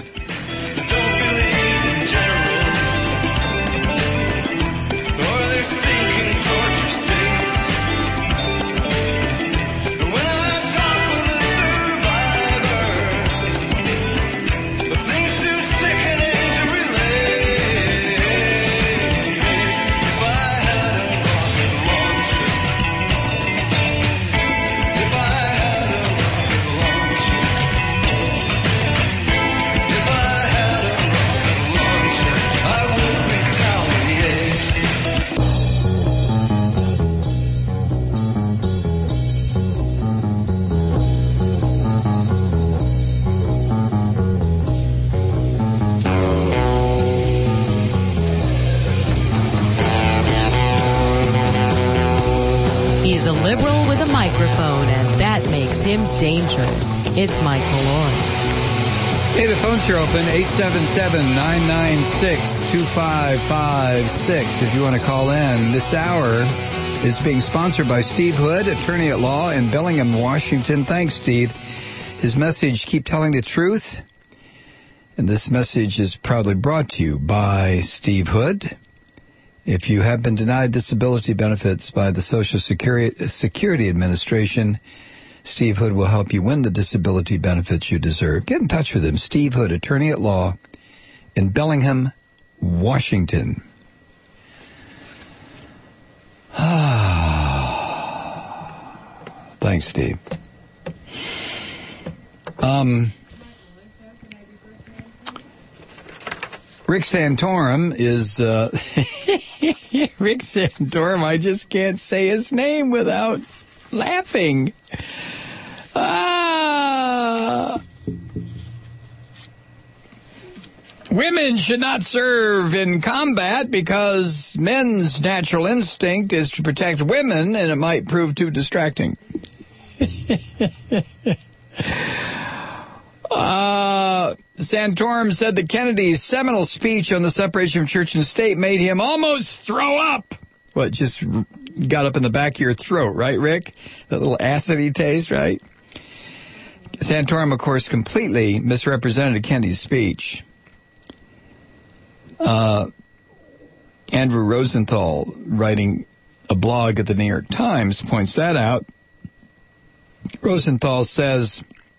Dangerous. It's Mike Malloy. Hey, the phones are open, eight seven seven, nine nine six, two five five six. If you want to call in, this hour is being sponsored by Steve Hood, attorney at law in Bellingham, Washington. Thanks, Steve. His message, keep telling the truth. And this message is proudly brought to you by Steve Hood. If you have been denied disability benefits by the Social Security, Security Administration, Steve Hood will help you win the disability benefits you deserve. Get in touch with him. Steve Hood, attorney at law in Bellingham, Washington. Thanks, Steve. Um, Rick Santorum is, uh, Rick Santorum, I just can't say his name without laughing. Ah! Women should not serve in combat because men's natural instinct is to protect women, and it might prove too distracting. uh, Santorum said that Kennedy's seminal speech on the separation of church and state made him almost throw up. What, just got up in the back of your throat, right, Rick? That little acidy taste, right? Santorum, of course, completely misrepresented Kennedy's speech. Uh, Andrew Rosenthal, writing a blog at the New York Times, points that out. Rosenthal says,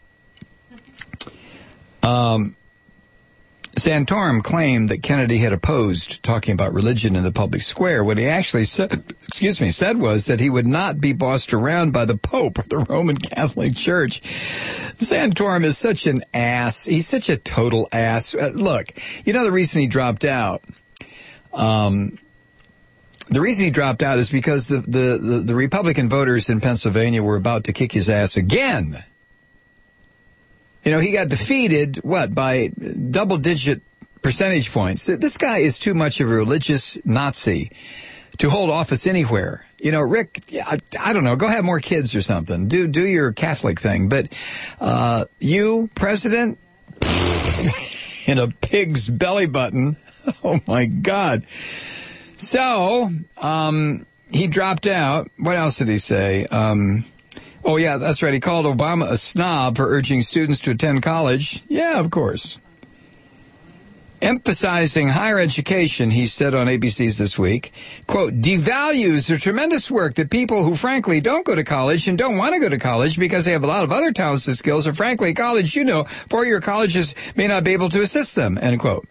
um, Santorum claimed that Kennedy had opposed talking about religion in the public square. What he actually said, excuse me, said was that he would not be bossed around by the Pope or the Roman Catholic Church. Santorum is such an ass. He's such a total ass. Uh, look, you know the reason he dropped out? Um, the reason he dropped out is because the, the, the, the Republican voters in Pennsylvania were about to kick his ass again. You know, he got defeated, what, by double-digit percentage points. This guy is too much of a religious Nazi to hold office anywhere. You know, Rick, I, I don't know, go have more kids or something. Do do your Catholic thing. But uh, you, president, in a pig's belly button, oh, my God. So, um, he dropped out. What else did he say? Um... Oh, yeah, that's right. He called Obama a snob for urging students to attend college. Yeah, of course. Emphasizing higher education, he said on A B C's This Week, quote, devalues the tremendous work that people who frankly don't go to college and don't want to go to college because they have a lot of other talents and skills, or frankly, college, you know, four-year colleges may not be able to assist them, end quote.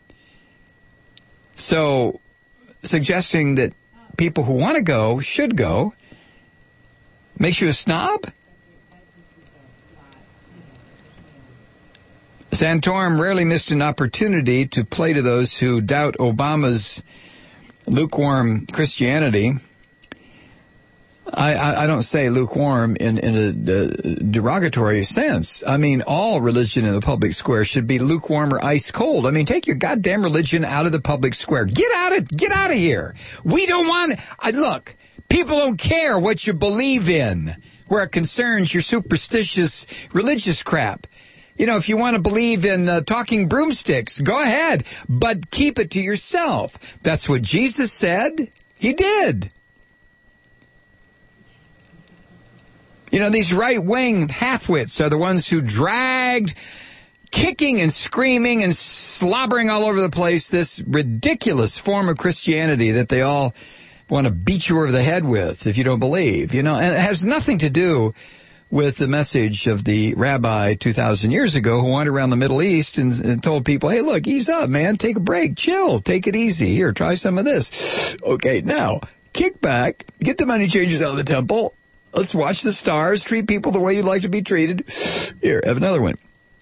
So, suggesting that people who want to go should go makes you a snob? Santorum rarely missed an opportunity to play to those who doubt Obama's lukewarm Christianity. I, I, I don't say lukewarm in, in a, a derogatory sense. I mean, all religion in the public square should be lukewarm or ice cold. I mean, take your goddamn religion out of the public square. Get out of, get out of here. We don't want, I, look, people don't care what you believe in where it concerns your superstitious religious crap. You know, if you want to believe in uh, talking broomsticks, go ahead, but keep it to yourself. That's what Jesus said. He did. You know, these right-wing half-wits are the ones who dragged, kicking and screaming and slobbering all over the place, this ridiculous form of Christianity that they all want to beat you over the head with if you don't believe, you know, and it has nothing to do with the message of the rabbi two thousand years ago who went around the Middle East and, and told people, hey, look, ease up, man, take a break, chill, take it easy. Here, try some of this. Okay, now, kick back, get the money changers out of the temple. Let's watch the stars, treat people the way you'd like to be treated. Here, have another one.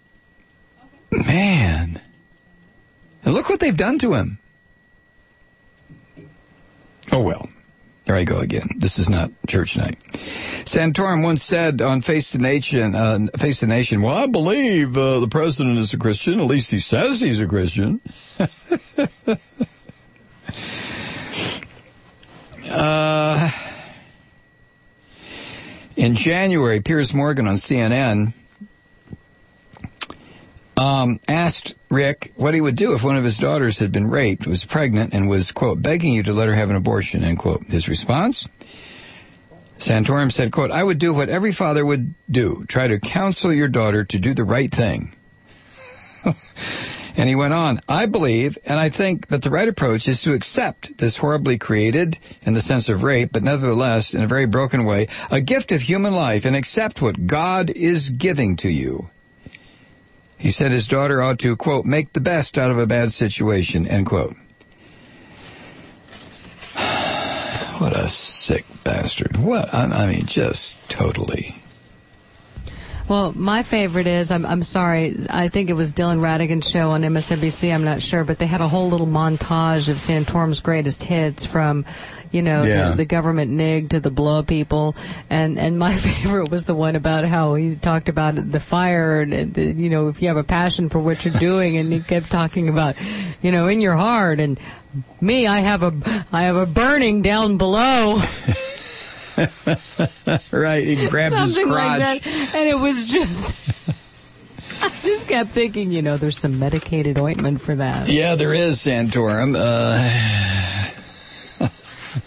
Man. And look what they've done to him. Oh, well. There I go again. This is not church night. Santorum once said on Face the Nation, uh, Face the Nation, well, I believe uh, the president is a Christian. At least he says he's a Christian. uh, in January, Piers Morgan on C N N um, asked Rick what he would do if one of his daughters had been raped, was pregnant, and was, quote, begging you to let her have an abortion, end quote. His response? Santorum said, quote, I would do what every father would do, try to counsel your daughter to do the right thing. And he went on, I believe, and I think that the right approach is to accept this horribly created, in the sense of rape, but nevertheless, in a very broken way, a gift of human life, and accept what God is giving to you. He said his daughter ought to, quote, make the best out of a bad situation, end quote. What a sick bastard. What? I, I mean, just totally. Well, my favorite is, I'm, I'm sorry, I think it was Dylan Radigan's show on M S N B C, I'm not sure, but they had a whole little montage of Santorum's greatest hits from, you know, yeah. the, the government nig to the blow people. And, and my favorite was the one about how he talked about the fire and, the, you know, if you have a passion for what you're doing, and he kept talking about, you know, in your heart, and me, I have a, I have a burning down below. Right, he grabbed his crotch. Like that. And it was just, I just kept thinking, you know, there's some medicated ointment for that. Yeah, there is, Santorum. Uh,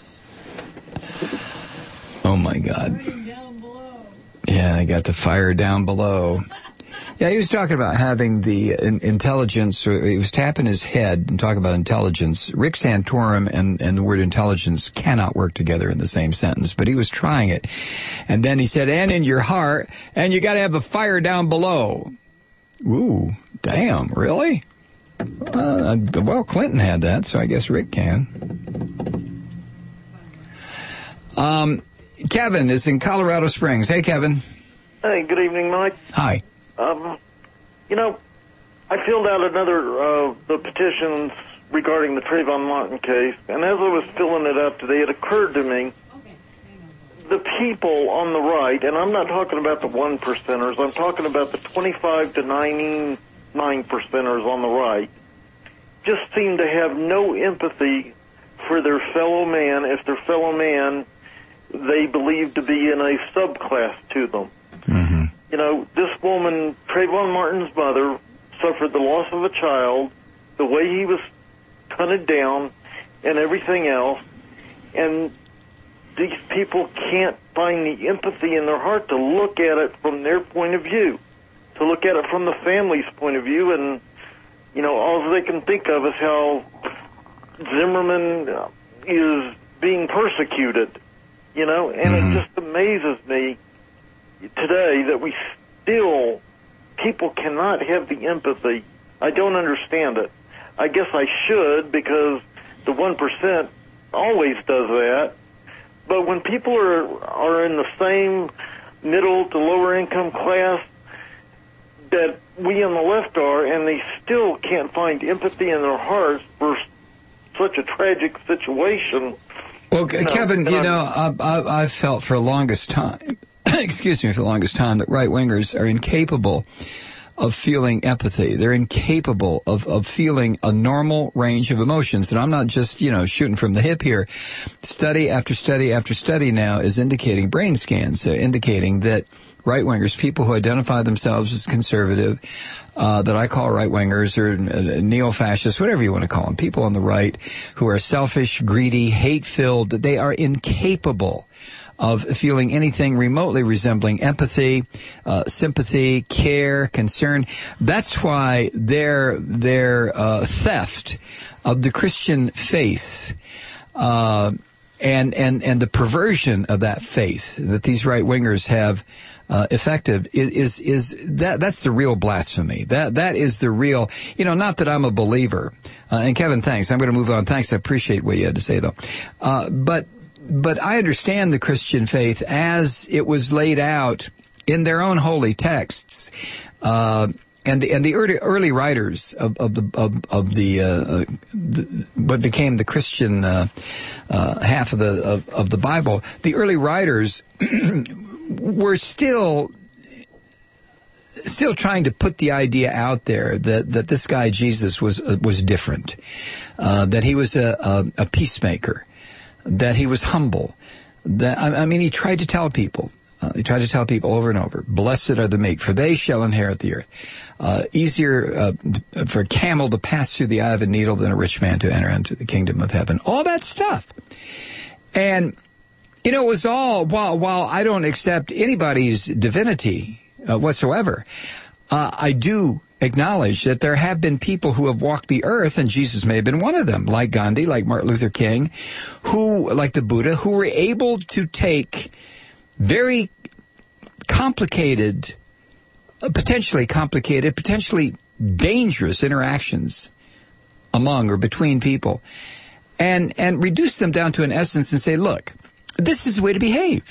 oh, my God. Yeah, I got the fire down below. Yeah, he was talking about having the in, intelligence, or he was tapping his head and talking about intelligence. Rick Santorum and, and the word intelligence cannot work together in the same sentence, but he was trying it. And then he said, and in your heart, and you got to have the fire down below. Ooh, damn, really? Uh, well, Clinton had that, so I guess Rick can. Um, Kevin is in Colorado Springs. Hey, Kevin. Hey, good evening, Mike. Hi. Um, you know, I filled out another uh, the petitions regarding the Trayvon Martin case, and as I was filling it out today, it occurred to me the people on the right, and I'm not talking about the one percenters, I'm talking about the twenty-five to ninety-nine percenters on the right, just seem to have no empathy for their fellow man if their fellow man they believe to be in a subclass to them. Mm-hmm. You know, this woman, Trayvon Martin's mother, suffered the loss of a child, the way he was hunted down, and everything else, and these people can't find the empathy in their heart to look at it from their point of view, to look at it from the family's point of view, and, you know, all they can think of is how Zimmerman is being persecuted, you know, and mm-hmm. it just amazes me today that we still, people cannot have the empathy. I don't understand it. I guess I should, because the one percent always does that. But when people are are in the same middle to lower income class that we on the left are, and they still can't find empathy in their hearts for such a tragic situation. Well, you know, Kevin, you know, I've, I've felt for the longest time, excuse me, for the longest time, that right-wingers are incapable of feeling empathy. They're incapable of, of feeling a normal range of emotions. And I'm not just, you know, shooting from the hip here. Study after study after study now is indicating, brain scans uh, indicating that right-wingers, people who identify themselves as conservative, uh, that I call right-wingers or uh, neo-fascists, whatever you want to call them, people on the right who are selfish, greedy, hate-filled. They are incapable of feeling anything remotely resembling empathy, uh, sympathy, care, concern. That's why their their uh, theft of the Christian faith uh, and and and the perversion of that faith that these right wingers have uh, effected is, is is that that's the real blasphemy. That that is the real. You know, not that I'm a believer. Uh, and Kevin, thanks. I'm going to move on. Thanks. I appreciate what you had to say, though. Uh, but. But I understand the Christian faith as it was laid out in their own holy texts, uh, and the and the early, early writers of, of the of, of the, uh, the what became the Christian uh, uh, half of the of, of the Bible. The early writers were still still trying to put the idea out there that that this guy Jesus was uh, was different, uh, that he was a, a, a peacemaker. That he was humble. That I, I mean, he tried to tell people. Uh, he tried to tell people over and over, "Blessed are the meek, for they shall inherit the earth." Uh, easier uh, for a camel to pass through the eye of a needle than a rich man to enter into the kingdom of heaven. All that stuff. And you know, it was all while while I don't accept anybody's divinity uh, whatsoever. Uh, I do acknowledge that there have been people who have walked the earth, and Jesus may have been one of them, like Gandhi, like Martin Luther King, who, like the Buddha, who were able to take very complicated, uh, potentially complicated, potentially dangerous interactions among or between people and, and reduce them down to an essence and say, look, this is the way to behave.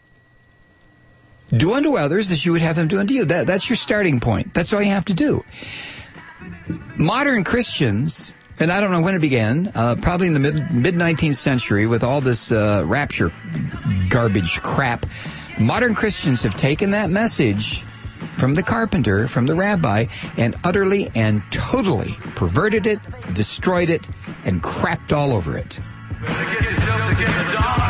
Do unto others as you would have them do unto you. That, that's your starting point. That's all you have to do. Modern Christians, and I don't know when it began, uh, probably in the mid, mid-nineteenth century with all this uh, rapture garbage crap, modern Christians have taken that message from the carpenter, from the rabbi, and utterly and totally perverted it, destroyed it, and crapped all over it. Better get yourself together, darling.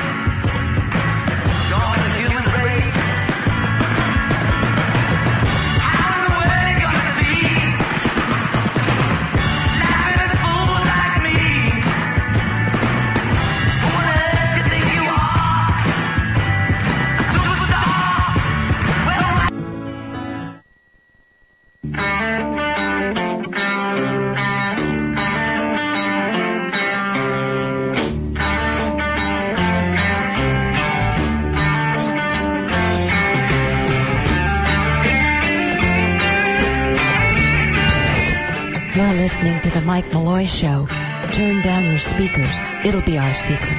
You're listening to the Mike Malloy Show. Turn down your speakers. It'll be our secret.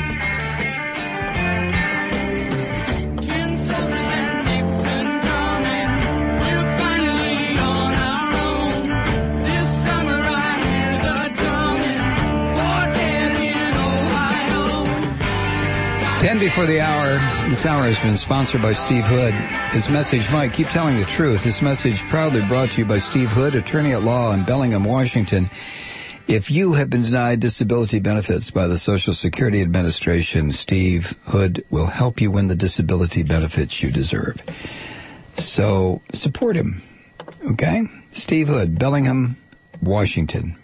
Ten before the hour. This hour has been sponsored by Steve Hood. His message, Mike, keep telling the truth. This message proudly brought to you by Steve Hood, attorney at law in Bellingham, Washington. If you have been denied disability benefits by the Social Security Administration, Steve Hood will help you win the disability benefits you deserve. So support him, okay? Steve Hood, Bellingham, Washington.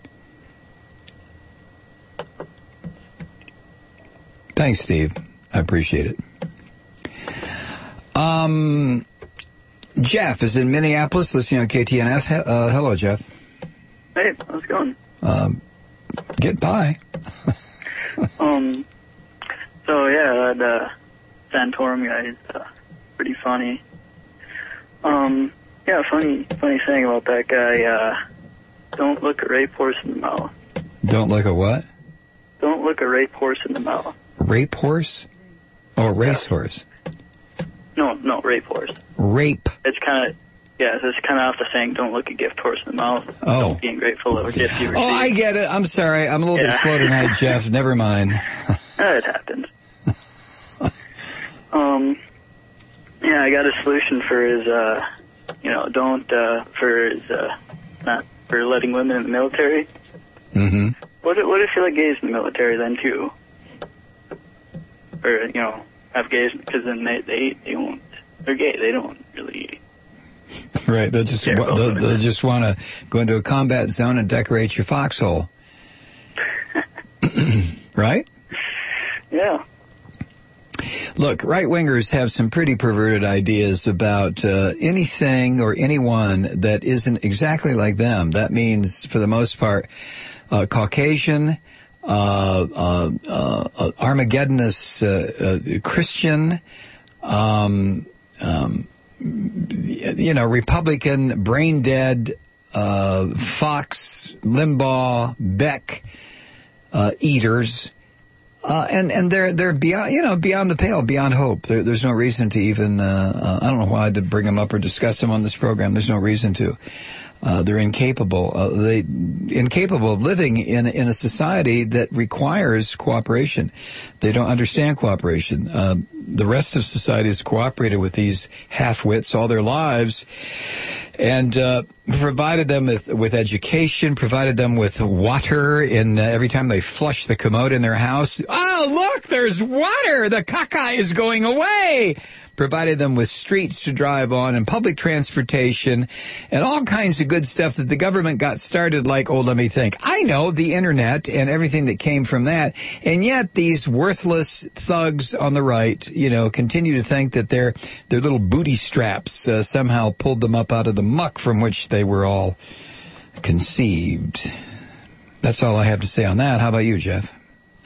Thanks, Steve. I appreciate it. Um, Jeff is in Minneapolis, listening on K T N F. Uh, hello, Jeff. Hey, how's it going? Um, get by. um, so yeah, that uh, Santorum guy is uh, pretty funny. Um, yeah, funny, funny thing about that guy. Uh, don't look a rape horse in the mouth. Don't look a what? Don't look a rape horse in the mouth. Rape horse? Oh, racehorse. No, no, rape horse. Rape. It's kind of, yeah, it's kind of off the saying, don't look a gift horse in the mouth. Oh. Don't be ungrateful of a gift you Oh, receive. I get it. I'm sorry. I'm a little Yeah. bit slow tonight, Jeff. Never mind. Uh, it happens. um, yeah, I got a solution for his, uh, you know, don't, uh, for his, uh, not for letting women in the military. Mm-hmm. What if, what if you let gays in the military then, too? Or, you know, have gays, because then they, they, they won't they're gay. They don't really. Right. They'll just Yeah, they'll, they'll just want to go into a combat zone and decorate your foxhole. Right? Yeah. Look, right-wingers have some pretty perverted ideas about uh, anything or anyone that isn't exactly like them. That means, for the most part, uh, Caucasian, uh, uh, uh, Armageddonist uh, uh, Christian, um, um, you know, Republican, brain-dead, uh, Fox, Limbaugh, Beck, uh, eaters. Uh, and, and they're, they're beyond, you know, beyond the pale, beyond hope. There, there's no reason to even, uh, uh, I don't know why to bring them up or discuss them on this program. There's no reason to. Uh, they're incapable, uh, they, incapable of living in, in a society that requires cooperation. They don't understand cooperation. Uh, the rest of society has cooperated with these half-wits all their lives. And uh, provided them with, with education, provided them with water in uh, every time they flush the commode in their house. Oh, look, there's water! The caca is going away! Provided them with streets to drive on and public transportation and all kinds of good stuff that the government got started like, oh, let me think. I know, the internet and everything that came from that. And yet these worthless thugs on the right, you know, continue to think that their their little booty straps uh, somehow pulled them up out of the muck from which they were all conceived. That's all I have to say on that. How about you, Jeff?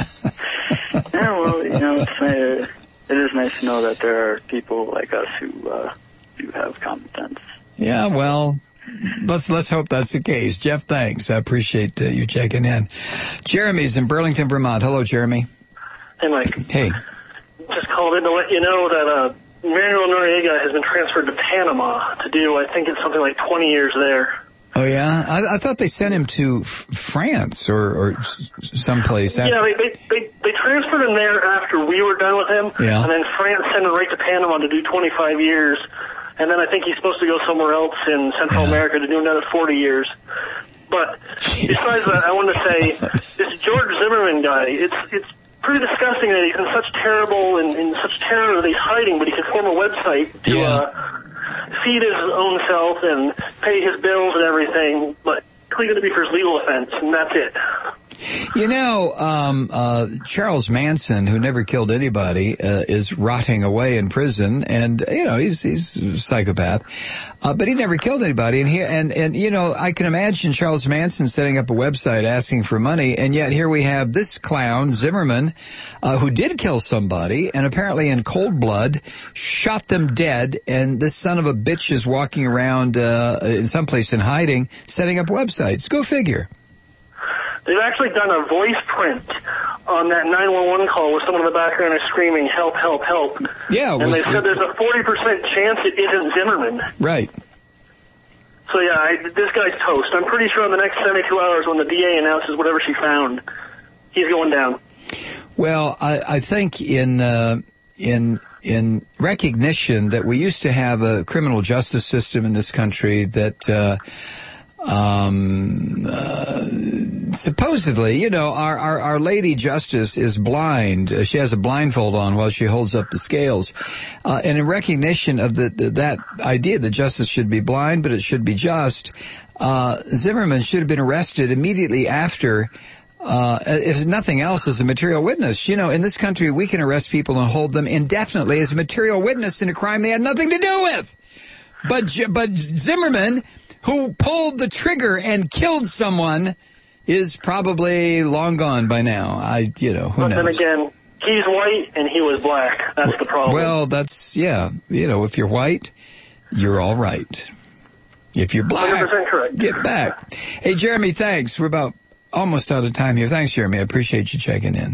Yeah, well, you know, it's, uh, it is nice to know that there are people like us who uh, do have common sense. Yeah, well, let's let's hope that's the case. Jeff, thanks. I appreciate uh, you checking in. Jeremy's in Burlington, Vermont. Hello, Jeremy. Hey, Mike. Hey. Just called in to let you know that uh, Manuel Noriega has been transferred to Panama to do, I think it's something like twenty years there. Oh, yeah? I, I thought they sent him to f- France or, or someplace. After. Yeah, they, they, they, they transferred him there after we were done with him. Yeah. And then France sent him right to Panama to do twenty-five years. And then I think he's supposed to go somewhere else in Central yeah. America to do another forty years. But Jesus. Besides that, I want to say, this George Zimmerman guy, it's it's pretty disgusting that he's in such terrible and in such terror that he's hiding, but he can form a website to yeah. uh, feed his own self and pay his bills and everything, but clearly going to be for his legal offense, and that's it. You know, um, uh, Charles Manson, who never killed anybody, uh, is rotting away in prison, and you know he's he's a psychopath, uh, but he never killed anybody. And he and and you know I can imagine Charles Manson setting up a website asking for money, and yet here we have this clown Zimmerman, uh, who did kill somebody, and apparently in cold blood shot them dead, and this son of a bitch is walking around uh, in someplace in hiding, setting up websites. Go figure. They've actually done a voice print on that nine one one call where someone in the background is screaming, help, help, help. Yeah. And they said there's a forty percent chance it isn't Zimmerman. Right. So, yeah, I, this guy's toast. I'm pretty sure in the next seventy-two hours when the D A announces whatever she found, he's going down. Well, I, I think in uh, in in recognition that we used to have a criminal justice system in this country that uh, um, uh, supposedly, you know, our, our, our Lady Justice is blind. Uh, she has a blindfold on while she holds up the scales. Uh, and in recognition of the, the, that idea that justice should be blind, but it should be just, uh, Zimmerman should have been arrested immediately after, uh, if nothing else, as a material witness. You know, in this country, we can arrest people and hold them indefinitely as a material witness in a crime they had nothing to do with. But, but Zimmerman, who pulled the trigger and killed someone, is probably long gone by now. I, you know, who but knows? But then again, he's white and he was black. That's the problem. Well, that's, yeah. You know, if you're white, you're all right. If you're black, one hundred percent correct. Get back. Hey, Jeremy, thanks. We're about almost out of time here. Thanks, Jeremy. I appreciate you checking in.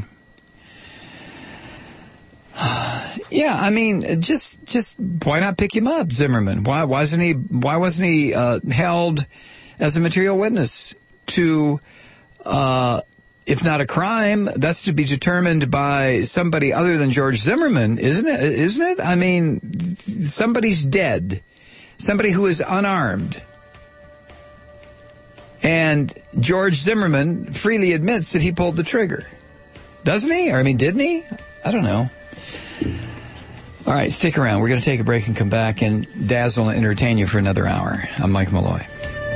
Yeah, I mean, just, just why not pick him up, Zimmerman? Why wasn't he? Why wasn't he uh, held as a material witness to, uh, if not a crime, that's to be determined by somebody other than George Zimmerman, isn't it? Isn't it? I mean, somebody's dead, somebody who is unarmed, and George Zimmerman freely admits that he pulled the trigger, doesn't he? Or I mean, didn't he? I don't know. All right, stick around. We're going to take a break and come back and dazzle and entertain you for another hour. I'm Mike Malloy.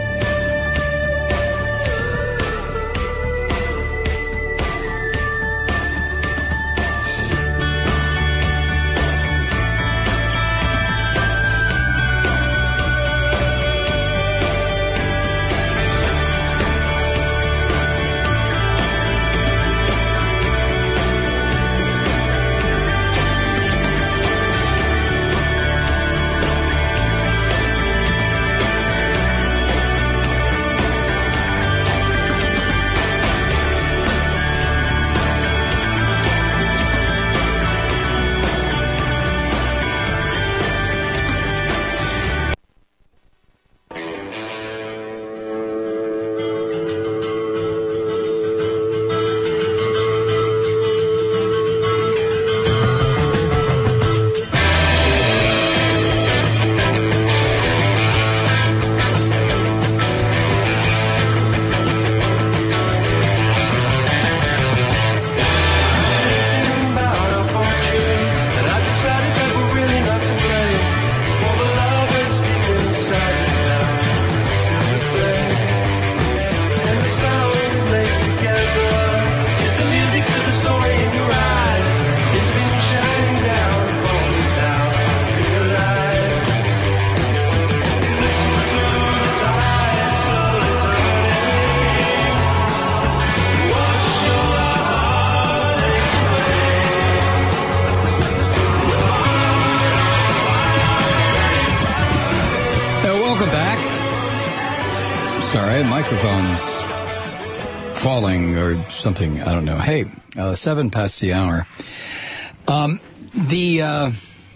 Something, I don't know. Hey, uh, seven past the hour. Um, the uh,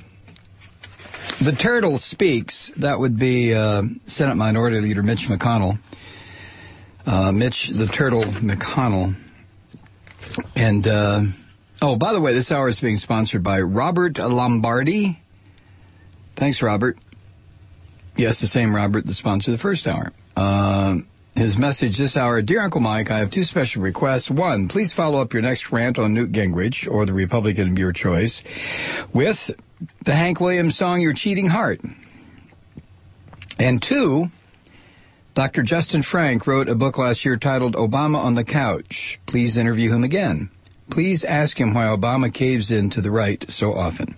the Turtle speaks. That would be uh, Senate Minority Leader Mitch McConnell. Uh, Mitch the Turtle McConnell. And, uh, oh, by the way, this hour is being sponsored by Robert Lombardi. Thanks, Robert. Yes, the same Robert that sponsored the first hour. Uh, His message this hour: Dear Uncle Mike, I have two special requests. One, please follow up your next rant on Newt Gingrich, or the Republican of your choice, with the Hank Williams song, Your Cheating Heart. And two, Doctor Justin Frank wrote a book last year titled Obama on the Couch. Please interview him again. Please ask him why Obama caves in to the right so often.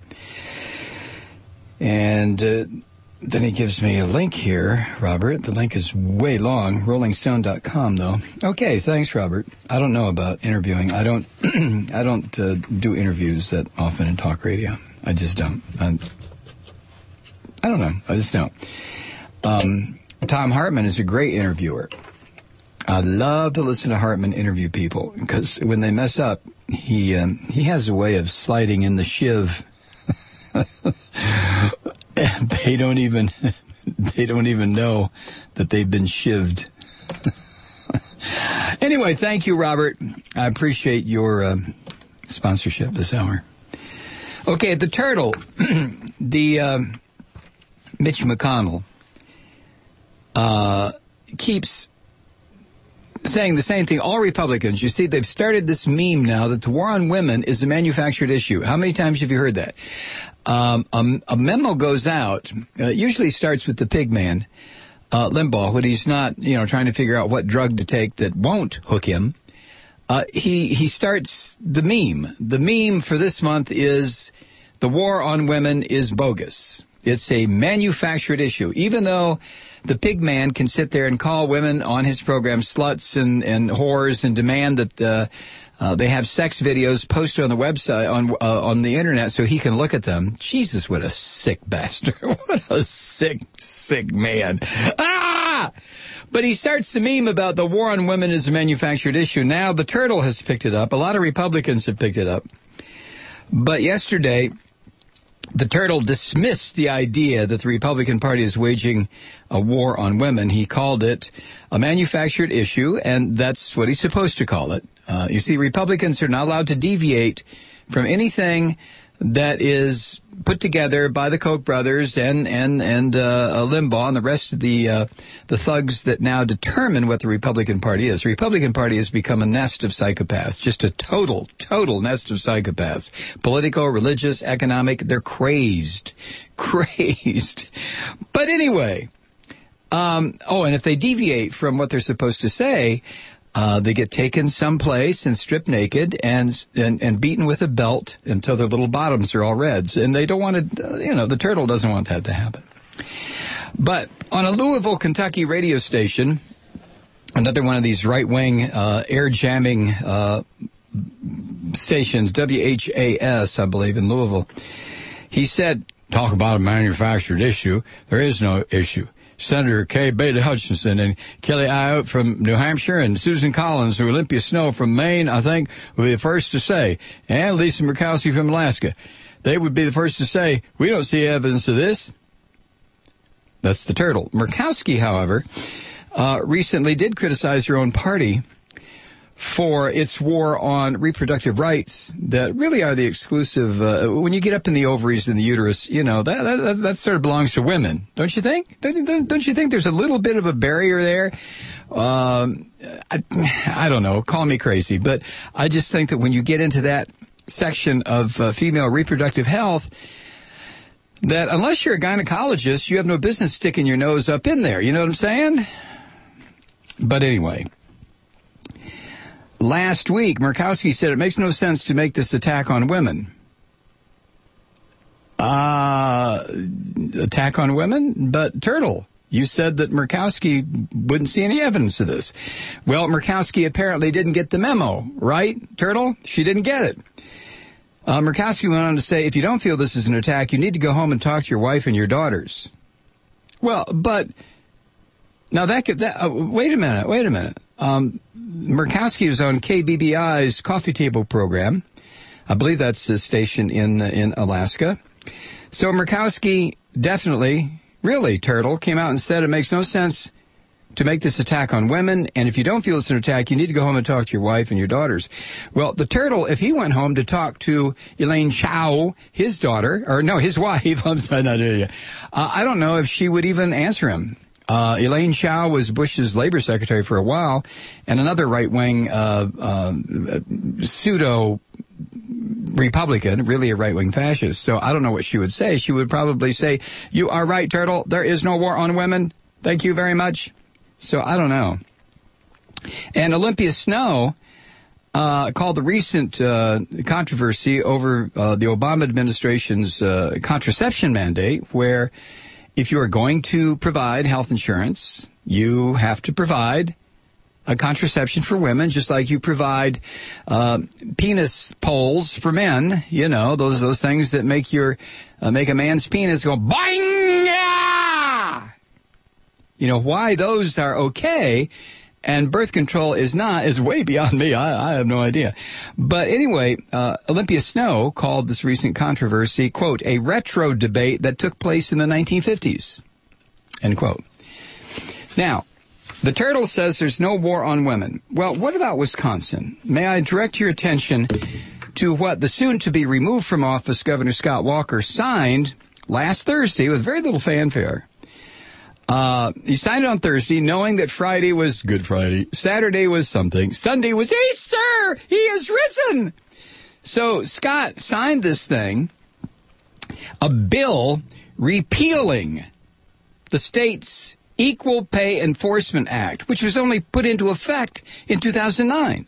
And uh, then he gives me a link here, Robert. The link is way long, rolling stone dot com, though. Okay, thanks, Robert. I don't know about interviewing. I don't I don't uh, do interviews that often in talk radio. I just don't. I'm, I don't know. I just don't. Um, Tom Hartman is a great interviewer. I love to listen to Hartman interview people, because when they mess up, he um, he has a way of sliding in the shiv. And they don't even they don't even know that they've been shivved. Anyway, thank you, Robert. I appreciate your uh, sponsorship this hour. Okay, the Turtle, the uh, Mitch McConnell uh, keeps saying the same thing. All Republicans, you see, they've started this meme now that the war on women is a manufactured issue. How many times have you heard that? Um, a, a memo goes out, uh, usually starts with the pig man, uh, Limbaugh, when he's not, you know, trying to figure out what drug to take that won't hook him. Uh, he, he starts the meme. The meme for this month is the war on women is bogus. It's a manufactured issue. Even though the pig man can sit there and call women on his program sluts and, and whores and demand that, uh, Uh, they have sex videos posted on the website, on uh, on the internet, so he can look at them. Jesus, what a sick bastard. What a sick, sick man. Ah! But he starts to meme about the war on women is a manufactured issue. Now the Turtle has picked it up. A lot of Republicans have picked it up. But yesterday, the Turtle dismissed the idea that the Republican Party is waging a war on women. He called it a manufactured issue, and that's what he's supposed to call it. Uh, you see, Republicans are not allowed to deviate from anything that is put together by the Koch brothers and and and uh, Limbaugh and the rest of the uh, the thugs that now determine what the Republican Party is. The Republican Party has become a nest of psychopaths, just a total, total nest of psychopaths. Political, religious, economic, they're crazed, crazed. But anyway, um, oh, and if they deviate from what they're supposed to say, Uh, they get taken someplace and stripped naked and, and and beaten with a belt until their little bottoms are all red. And they don't want to, uh, you know, the turtle doesn't want that to happen. But on a Louisville, Kentucky radio station, another one of these right-wing uh, air-jamming uh, stations, W H A S, I believe, in Louisville, he said, talk about a manufactured issue. There is no issue. Senator Kay Bailey Hutchinson and Kelly Ayotte from New Hampshire and Susan Collins and Olympia Snowe from Maine, I think, will be the first to say, and Lisa Murkowski from Alaska. They would be the first to say, we don't see evidence of this. That's the turtle. Murkowski, however, uh, recently did criticize her own party for its war on reproductive rights that really are the exclusive, uh, when you get up in the ovaries and the uterus, you know, that, that, that sort of belongs to women, don't you think? Don't, don't you think there's a little bit of a barrier there? Um, I, I don't know, call me crazy, but I just think that when you get into that section of uh, female reproductive health, that unless you're a gynecologist, you have no business sticking your nose up in there, you know what I'm saying? But anyway, last week, Murkowski said it makes no sense to make this attack on women. Uh, attack on women? But, Turtle, you said that Murkowski wouldn't see any evidence of this. Well, Murkowski apparently didn't get the memo, right, Turtle? She didn't get it. Uh, Murkowski went on to say, if you don't feel this is an attack, you need to go home and talk to your wife and your daughters. Well, but, now that could, that, uh, wait a minute, wait a minute. Um, Murkowski was on K B B I's Coffee Table program. I believe that's a station in in Alaska. So Murkowski definitely, really, Turtle, came out and said it makes no sense to make this attack on women, and if you don't feel it's an attack, you need to go home and talk to your wife and your daughters. Well, the Turtle, if he went home to talk to Elaine Chao, his daughter, or no, his wife, I'm sorry, not you. Uh, I don't know if she would even answer him. Uh, Elaine Chao was Bush's labor secretary for a while, and another right-wing uh, uh, pseudo-Republican, really a right-wing fascist. So I don't know what she would say. She would probably say, you are right, Turtle, there is no war on women. Thank you very much. So I don't know. And Olympia Snowe uh, called the recent uh, controversy over uh, the Obama administration's uh, contraception mandate, where if you are going to provide health insurance, you have to provide a contraception for women, just like you provide uh, penis poles for men. You know, those those things that make your uh, make a man's penis go boing. Yeah! You know why those are okay, and birth control is not is way beyond me. I, I have no idea. But anyway, uh, Olympia Snowe called this recent controversy, quote, a retro debate that took place in the nineteen fifties, end quote. Now, the Turtle says there's no war on women. Well, what about Wisconsin? May I direct your attention to what the soon-to-be removed from office Governor Scott Walker signed last Thursday with very little fanfare. Uh, he signed it on Thursday, knowing that Friday was Good Friday, Saturday was something, Sunday was Easter! He is risen! So Scott signed this thing, a bill repealing the state's Equal Pay Enforcement Act, which was only put into effect in two thousand nine.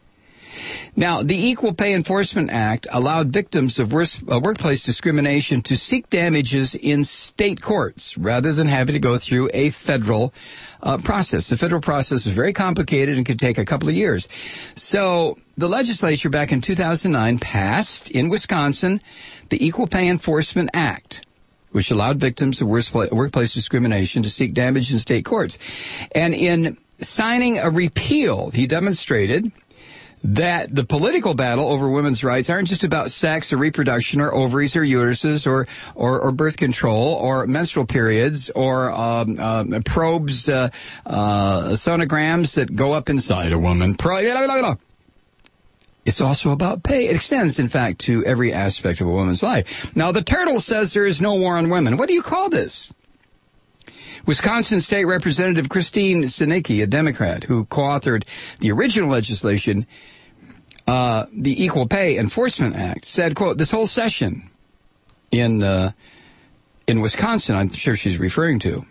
Now, the Equal Pay Enforcement Act allowed victims of worse, uh, workplace discrimination to seek damages in state courts rather than having to go through a federal uh, process. The federal process is very complicated and could take a couple of years. So the legislature back in two thousand nine passed in Wisconsin the Equal Pay Enforcement Act, which allowed victims of workplace discrimination to seek damage in state courts. And in signing a repeal, he demonstrated that the political battle over women's rights aren't just about sex or reproduction or ovaries or uteruses or, or, or birth control or menstrual periods or um, uh, probes, uh, uh, sonograms that go up inside a woman. Pro- it's also about pay. It extends, in fact, to every aspect of a woman's life. Now, the Turtle says there is no war on women. What do you call this? Wisconsin State Representative Christine Sinicki, a Democrat who co-authored the original legislation, uh, the Equal Pay Enforcement Act, said, quote, this whole session in uh, in Wisconsin, I'm sure she's referring to,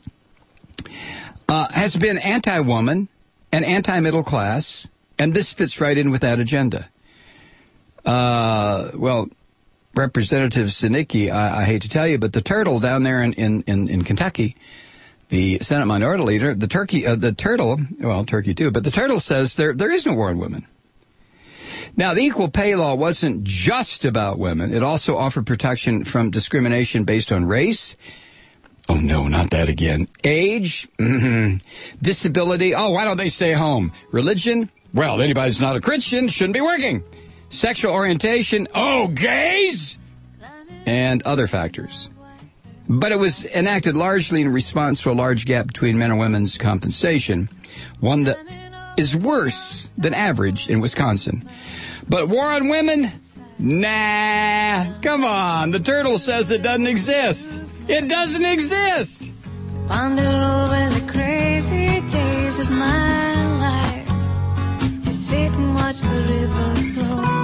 uh, has been anti-woman and anti-middle class, and this fits right in with that agenda. Uh, well, Representative Sinicki, I, I hate to tell you, but the Turtle down there in, in, in, in Kentucky, the Senate Minority Leader, the turkey, uh, the Turtle, well, Turkey too, but the Turtle says there there is no war on women. Now, the Equal Pay Law wasn't just about women. It also offered protection from discrimination based on race. Oh, no, not that again. Age, mm-hmm. Disability. Oh, why don't they stay home? Religion. Well, anybody who's not a Christian shouldn't be working. Sexual orientation. Oh, gays. And other factors. But it was enacted largely in response to a large gap between men and women's compensation, one that is worse than average in Wisconsin. But war on women? Nah, come on. The Turtle says it doesn't exist. It doesn't exist. Wander over the crazy days of my life. Just sit and watch the river flow.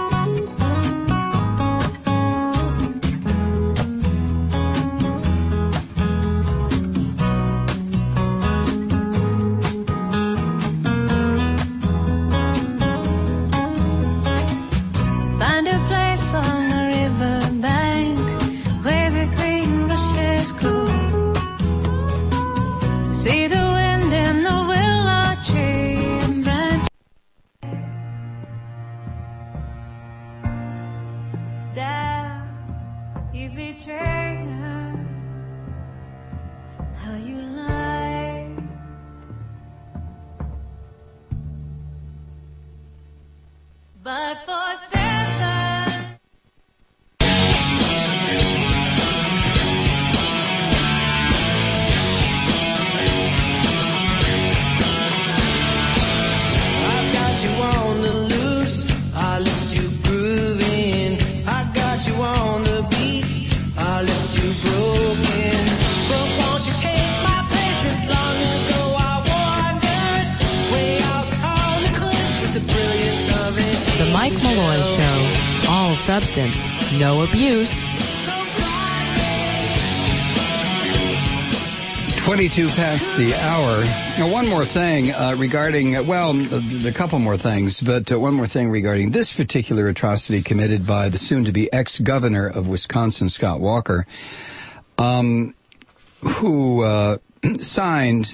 But for seven. I got you on the loose, I left you grooving. I got you on the beat, I left you broken. But won't you take my place? Since long ago I wandered way out on the cliff with the brilliance of it. The Mike Malloy Show. All substance, no abuse. twenty-two past the hour. Now, one more thing uh, regarding, uh, well, a, a couple more things, but uh, one more thing regarding this particular atrocity committed by the soon-to-be ex-governor of Wisconsin, Scott Walker, um, who uh, signed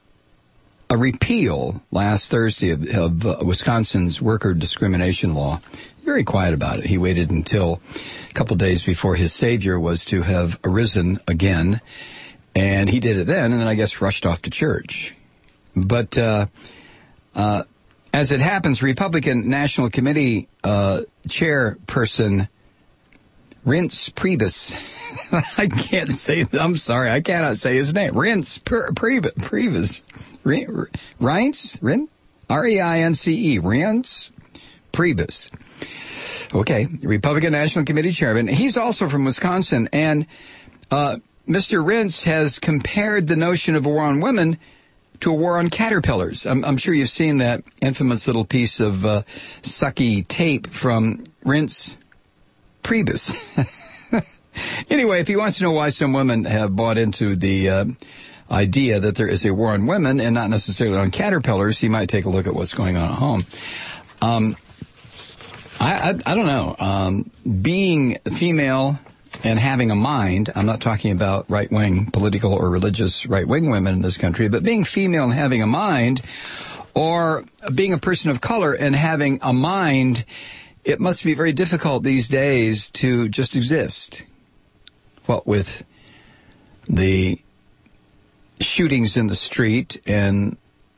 a repeal last Thursday of, of uh, Wisconsin's worker discrimination law. Very quiet about it. He waited until a couple days before his savior was to have arisen again, and he did it then, and then I guess rushed off to church. But uh, uh, as it happens, Republican National Committee uh, chairperson Reince Priebus, I can't say, I'm sorry, I cannot say his name. Reince Priebus, Priebus, Reince, Rin, R E I N C E, Reince Priebus. Okay, Republican National Committee chairman. He's also from Wisconsin, and uh, Mister Reince has compared the notion of a war on women to a war on caterpillars. I'm, I'm sure you've seen that infamous little piece of uh, sucky tape from Reince Priebus. Anyway, if he wants to know why some women have bought into the uh, idea that there is a war on women and not necessarily on caterpillars, he might take a look at what's going on at home. Um, I, I, I don't know. Um, being female and having a mind, I'm not talking about right-wing political or religious right-wing women in this country, but being female and having a mind, or being a person of color and having a mind, it must be very difficult these days to just exist. What with the shootings in the street and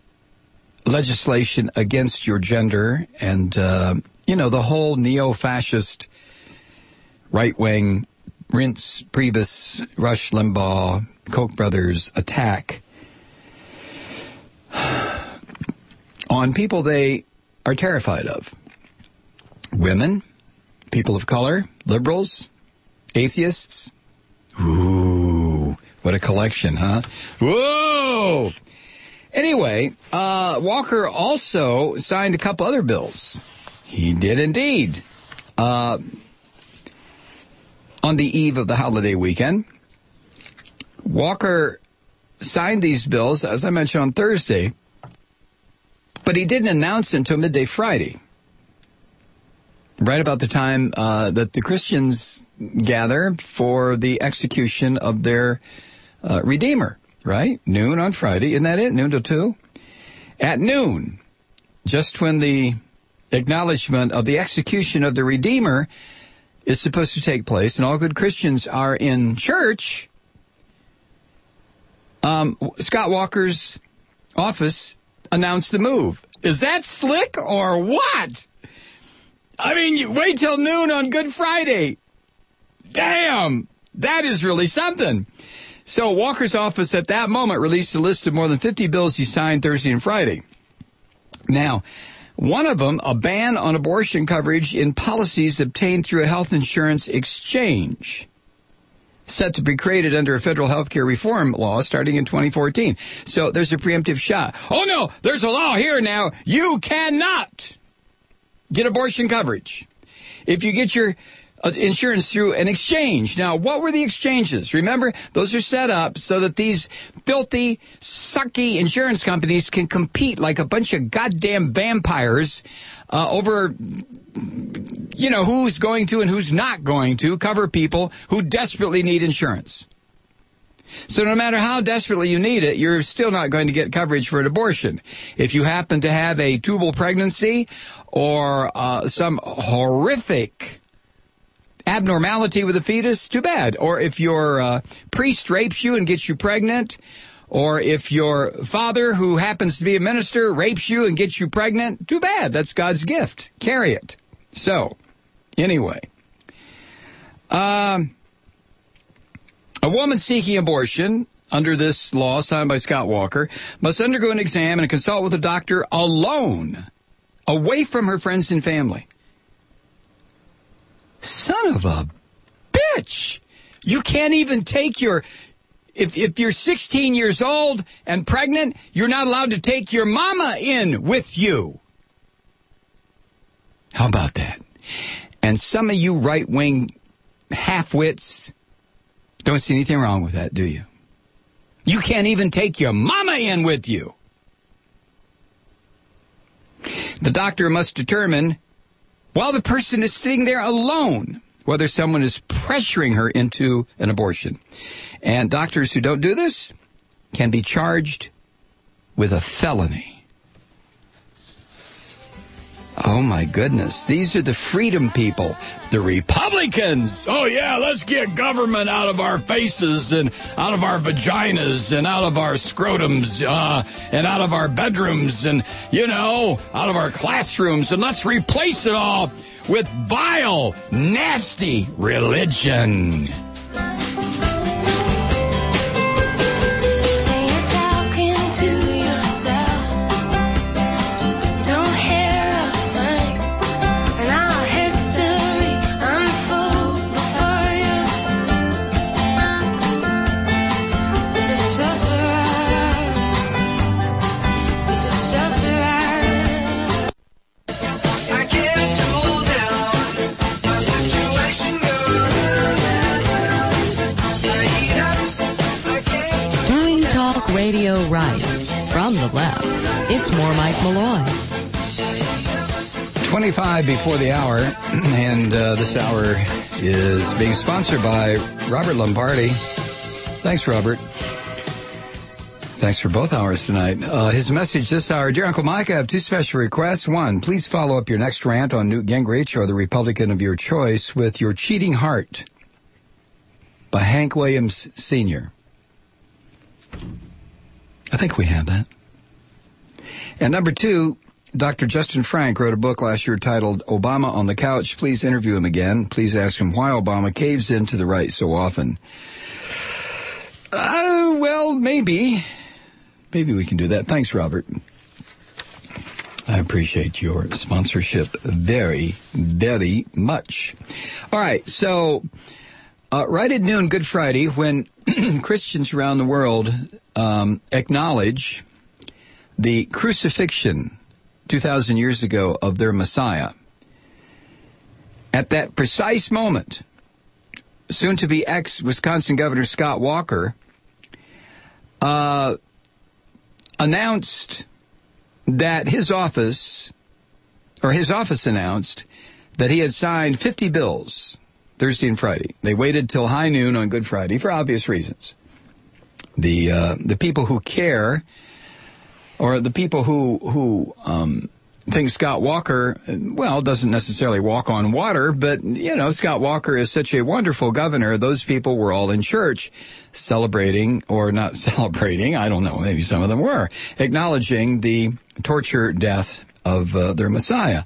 legislation against your gender and, uh, you know, the whole neo-fascist right-wing Reince Priebus, Rush Limbaugh, Koch brothers attack on people they are terrified of. women, people of color, liberals, atheists. Ooh, what a collection, huh? Whoa! Anyway, uh, Walker also signed a couple other bills. He did indeed. Uh, on the eve of the holiday weekend, Walker signed these bills, as I mentioned, on Thursday, but he didn't announce it until midday Friday, right about the time uh, that the Christians gather for the execution of their uh, Redeemer, right? Noon on Friday. Isn't that it? Noon to two? At noon, just when the acknowledgement of the execution of the Redeemer is supposed to take place, and all good Christians are in church, um, Scott Walker's office announced the move. Is that slick or what? I mean, you wait till noon on Good Friday. Damn, that is really something. So Walker's office at that moment released a list of more than fifty bills he signed Thursday and Friday. Now, one of them, a ban on abortion coverage in policies obtained through a health insurance exchange, set to be created under a federal health care reform law starting in twenty fourteen. So there's a preemptive shot. Oh, no, there's a law here now. You cannot get abortion coverage if you get your uh, insurance through an exchange. Now, what were the exchanges? Remember, those are set up so that these filthy, sucky insurance companies can compete like a bunch of goddamn vampires uh, over, you know, who's going to and who's not going to cover people who desperately need insurance. So no matter how desperately you need it, you're still not going to get coverage for an abortion. If you happen to have a tubal pregnancy or uh, some horrific abnormality with a fetus, too bad. Or if your uh, priest rapes you and gets you pregnant, or if your father, who happens to be a minister, rapes you and gets you pregnant, too bad. That's God's gift. Carry it. So, anyway. Um, a woman seeking abortion under this law signed by Scott Walker must undergo an exam and consult with a doctor alone, away from her friends and family. Son of a bitch! You can't even take your... If if you're sixteen years old and pregnant, you're not allowed to take your mama in with you. How about that? And some of you right-wing half-wits don't see anything wrong with that, do you? You can't even take your mama in with you. The doctor must determine, while the person is sitting there alone, whether someone is pressuring her into an abortion. And doctors who don't do this can be charged with a felony. Oh, my goodness. These are the freedom people, the Republicans. Oh, yeah, let's get government out of our faces and out of our vaginas and out of our scrotums uh, and out of our bedrooms and, you know, out of our classrooms. And let's replace it all with vile, nasty religion. Radio right from the left. It's more Mike Malloy. twenty-five before the hour, and uh, this hour is being sponsored by Robert Lombardi. Thanks, Robert. Thanks for both hours tonight. Uh, his message this hour: Dear Uncle Mike, I have two special requests. One, please follow up your next rant on Newt Gingrich or the Republican of your choice with Your Cheating Heart by Hank Williams Senior I think we have that. And number two, Doctor Justin Frank wrote a book last year titled Obama on the Couch. Please interview him again. Please ask him why Obama caves into the right so often. Uh, well, maybe. Maybe we can do that. Thanks, Robert. I appreciate your sponsorship very, very much. All right, so uh, right at noon, Good Friday, when Christians around the world um, acknowledge the crucifixion two thousand years ago of their Messiah, at that precise moment, soon-to-be ex-Wisconsin Governor Scott Walker uh, announced that his office, or his office announced that he had signed fifty bills Thursday and Friday. They waited till high noon on Good Friday for obvious reasons. The uh, the people who care, or the people who who um, think Scott Walker, well, doesn't necessarily walk on water, but, you know, Scott Walker is such a wonderful governor. Those people were all in church celebrating, or not celebrating, I don't know, maybe some of them were, acknowledging the torture death of uh, their Messiah.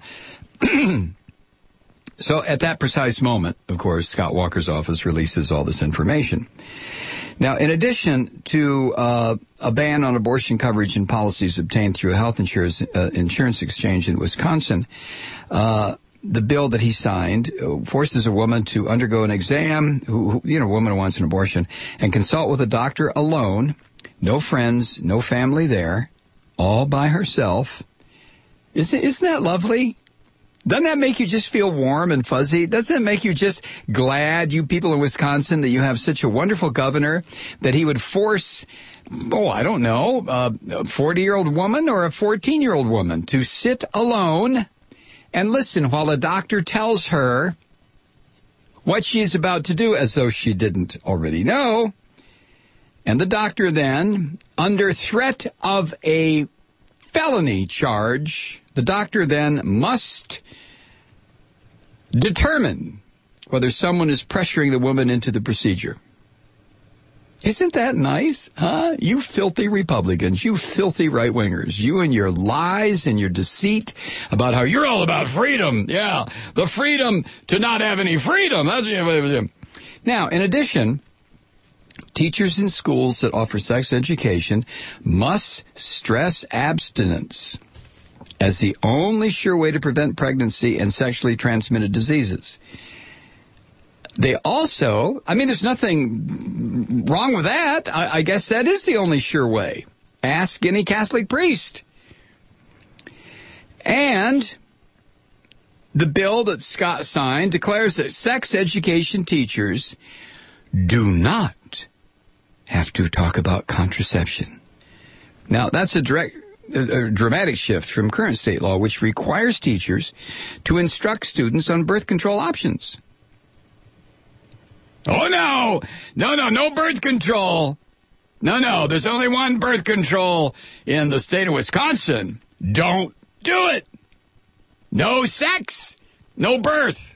So at that precise moment, of course, Scott Walker's office releases all this information. Now, in addition to uh, a ban on abortion coverage and policies obtained through a health insurance, uh, insurance exchange in Wisconsin, uh, the bill that he signed forces a woman to undergo an exam, who, who, you know, a woman who wants an abortion, and consult with a doctor alone, no friends, no family there, all by herself. Isn't, isn't that lovely? Doesn't that make you just feel warm and fuzzy? Doesn't that make you just glad, you people in Wisconsin, that you have such a wonderful governor, that he would force, oh, I don't know, a forty-year-old woman or a fourteen-year-old woman to sit alone and listen while a doctor tells her what she is about to do, as though she didn't already know. And the doctor then, under threat of a felony charge, the doctor then must determine whether someone is pressuring the woman into the procedure. Isn't that nice? Huh? You filthy Republicans, you filthy right-wingers, you and your lies and your deceit about how you're all about freedom. Yeah, the freedom to not have any freedom. That's what now, in addition, teachers in schools that offer sex education must stress abstinence as the only sure way to prevent pregnancy and sexually transmitted diseases. They also, I mean, there's nothing wrong with that. I, I guess that is the only sure way. Ask any Catholic priest. And the bill that Scott signed declares that sex education teachers do not have to talk about contraception. Now, that's a direct, a, a dramatic shift from current state law, which requires teachers to instruct students on birth control options. Oh, no! No, no, no birth control! No, no, there's only one birth control in the state of Wisconsin. Don't do it! No sex! No birth!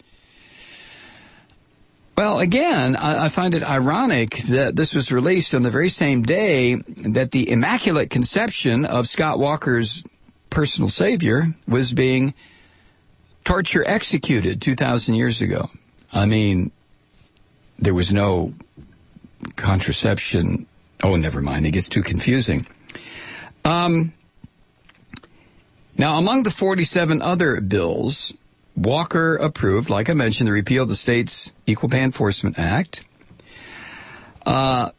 Well, again, I, I find it ironic that this was released on the very same day that the Immaculate Conception of Scott Walker's personal savior was being torture executed two thousand years ago. I mean, there was no contraception. Oh, never mind. It gets too confusing. Um, now, among the forty-seven other bills, Walker approved, like I mentioned, the repeal of the state's Equal Pay Enforcement Act. Uh,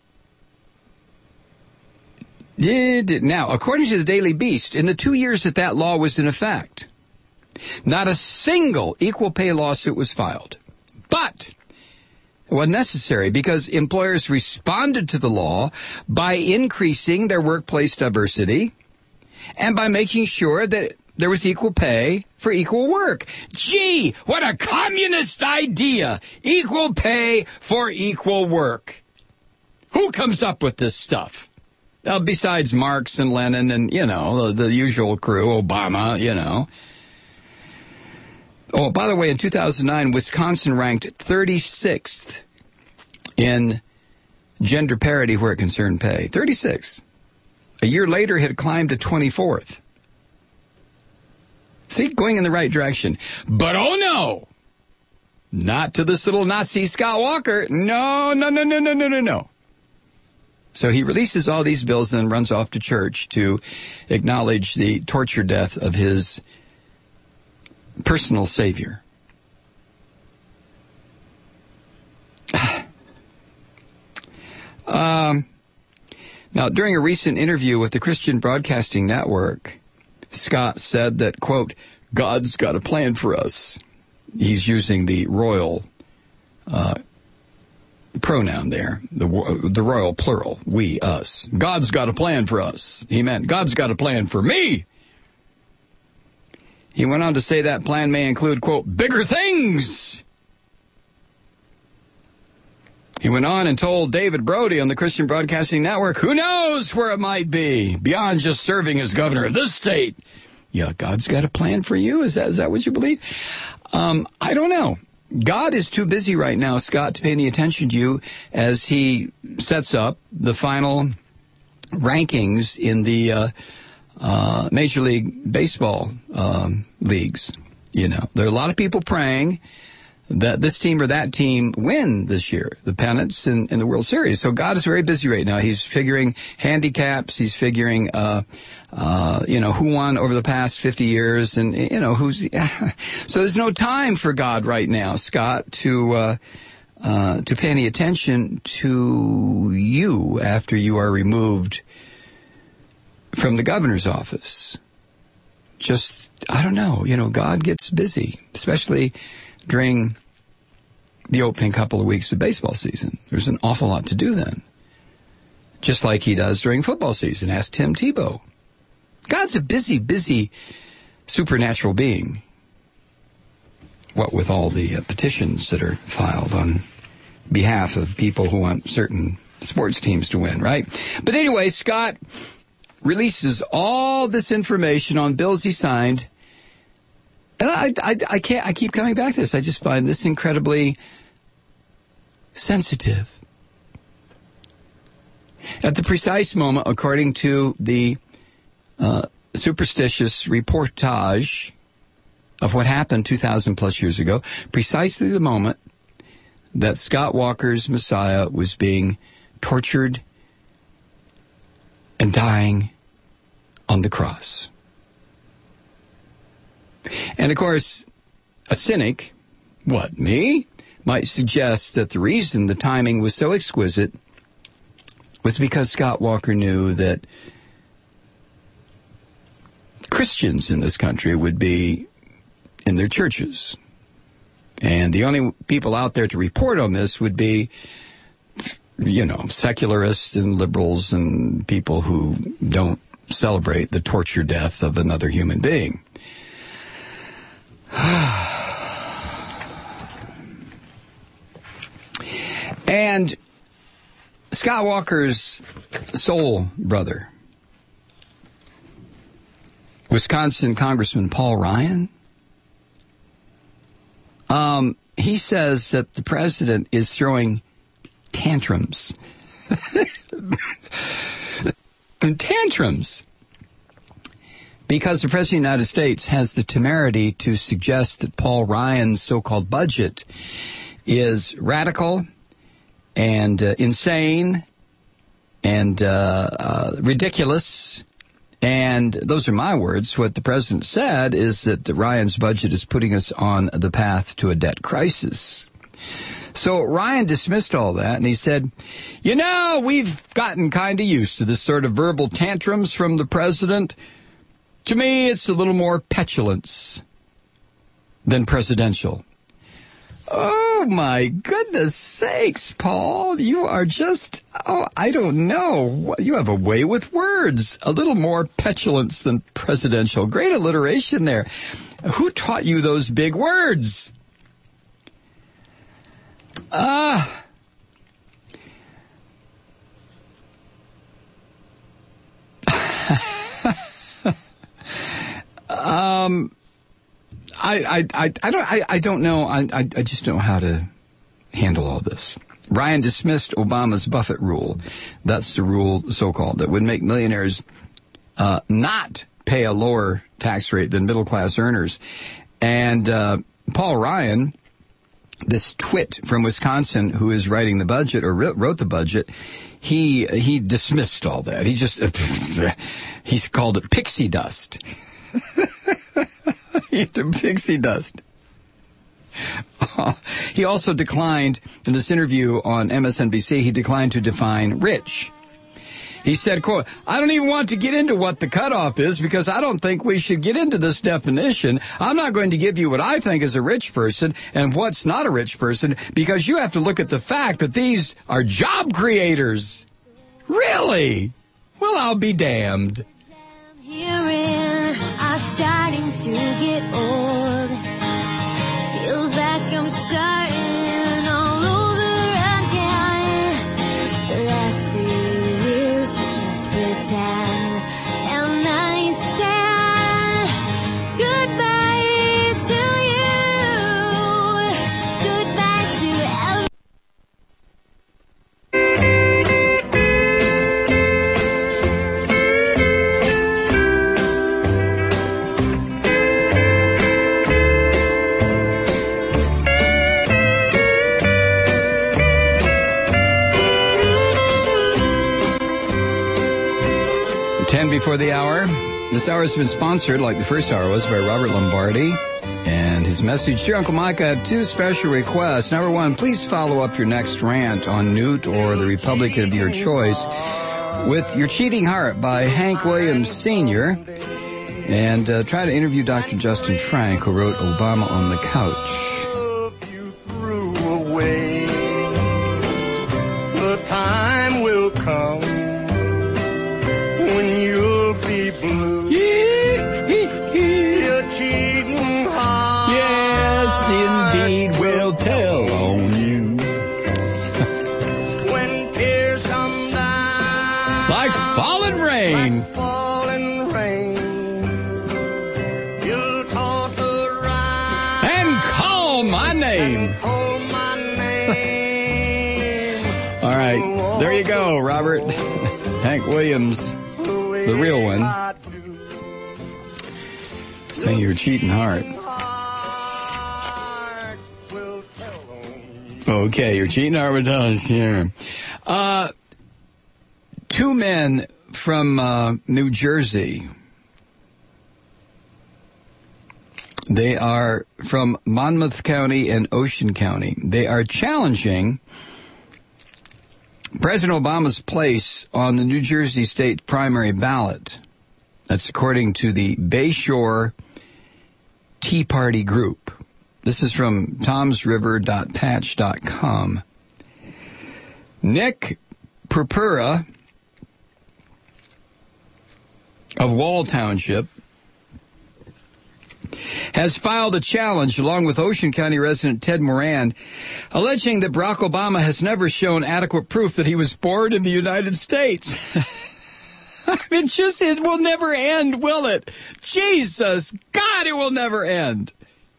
did, now, according to the Daily Beast, in the two years that that law was in effect, not a single equal pay lawsuit was filed. But it wasn't necessary because employers responded to the law by increasing their workplace diversity and by making sure that there was equal pay for equal work. Gee, what a communist idea! Equal pay for equal work. Who comes up with this stuff? Uh, besides Marx and Lenin and, you know, the, the usual crew, Obama, you know. Oh, by the way, in two thousand nine, Wisconsin ranked thirty-sixth in gender parity where it concerned pay. thirty-sixth. A year later, it had climbed to twenty-fourth. See, going in the right direction. But oh no! Not to this little Nazi Scott Walker. No, no, no, no, no, no, no, no. So he releases all these bills and then runs off to church to acknowledge the torture death of his personal savior. um, now, during a recent interview with the Christian Broadcasting Network, Scott said that, quote, God's got a plan for us. He's using the royal uh, pronoun there, the the royal plural, we, us. God's got a plan for us. He meant, God's got a plan for me. He went on to say that plan may include, quote, bigger things. He went on and told David Brody on the Christian Broadcasting Network, who knows where it might be, beyond just serving as governor of this state. Yeah, God's got a plan for you? Is that is that what you believe? Um, I don't know. God is too busy right now, Scott, to pay any attention to you as he sets up the final rankings in the uh, uh, Major League Baseball um, leagues. You know, there are a lot of people praying that this team or that team win this year, the pennants and, and the World Series. So God is very busy right now. He's figuring handicaps. He's figuring, uh, uh, you know, who won over the past fifty years and, you know, who's, so there's no time for God right now, Scott, to, uh, uh, to pay any attention to you after you are removed from the governor's office. Just, I don't know, you know, God gets busy, especially during the opening couple of weeks of baseball season. There's an awful lot to do then. Just like he does during football season. Ask Tim Tebow. God's a busy, busy supernatural being. What with all the uh, petitions that are filed on behalf of people who want certain sports teams to win, right? But anyway, Scott releases all this information on bills he signed. And I, I, I can't, I keep coming back to this. I just find this incredibly sensitive. At the precise moment, according to the uh, superstitious reportage of what happened two thousand plus years ago, precisely the moment that Scott Walker's Messiah was being tortured and dying on the cross. And, of course, a cynic, what, me, might suggest that the reason the timing was so exquisite was because Scott Walker knew that Christians in this country would be in their churches. And the only people out there to report on this would be, you know, secularists and liberals and people who don't celebrate the torture death of another human being. And Scott Walker's soul brother, Wisconsin Congressman Paul Ryan, um, he says that the president is throwing tantrums. Tantrums. Because the President of the United States has the temerity to suggest that Paul Ryan's so-called budget is radical and uh, insane and uh, uh, ridiculous. And those are my words. What the president said is that the Ryan's budget is putting us on the path to a debt crisis. So Ryan dismissed all that, and he said, you know, we've gotten kind of used to this sort of verbal tantrums from the president. To me, it's a little more petulance than presidential. Oh, my goodness sakes, Paul. You are just, oh, I don't know. You have a way with words. A little more petulance than presidential. Great alliteration there. Who taught you those big words? Ah. Uh, Um, I, I, I, I don't, I, I don't know. I, I, I just don't know how to handle all this. Ryan dismissed Obama's Buffett rule. That's the rule, so-called, that would make millionaires, uh, not pay a lower tax rate than middle-class earners. And, uh, Paul Ryan this twit from Wisconsin who is writing the budget or wrote the budget, he he dismissed all that. He just, he's called it pixie dust. Pixie dust. Uh, he also declined, in this interview on M S N B C, he declined to define rich. He said, quote, I don't even want to get into what the cutoff is because I don't think we should get into this definition. I'm not going to give you what I think is a rich person and what's not a rich person because you have to look at the fact that these are job creators. Really? Well, I'll be damned. Hearing I'm starting to get old. Feels like I'm starting all over again. The last three years were just pretend. And I said goodbye to you. Goodbye to everyone. ten before the hour. This hour has been sponsored, like the first hour was, by Robert Lombardi. And his message, Dear Uncle Mike, I have two special requests. Number one, please follow up your next rant on Newt or the Republican of your choice with Your Cheating Heart by Hank Williams Senior And uh, try to interview Doctor Justin Frank, who wrote Obama on the Couch. You threw away. The time will come when you'll be blue. You're cheating heart. Yes, indeed, we'll tell on you. When tears come down Like falling rain. like falling rain, you'll toss around And call my name. call my name. All right, there you go, Robert. Hank Williams, the real one. Saying Your Cheating Heart. Okay, Your Cheating Heart with us here. Uh, two men from uh, New Jersey. They are from Monmouth County and Ocean County. They are challenging President Obama's place on the New Jersey state primary ballot. That's according to the Bayshore Tea Party group. This is from toms river dot patch dot com. Nick Purpura of Wall Township has filed a challenge along with Ocean County resident Ted Moran, alleging that Barack Obama has never shown adequate proof that he was born in the United States. It just, it will never end, will it? Jesus, God, it will never end.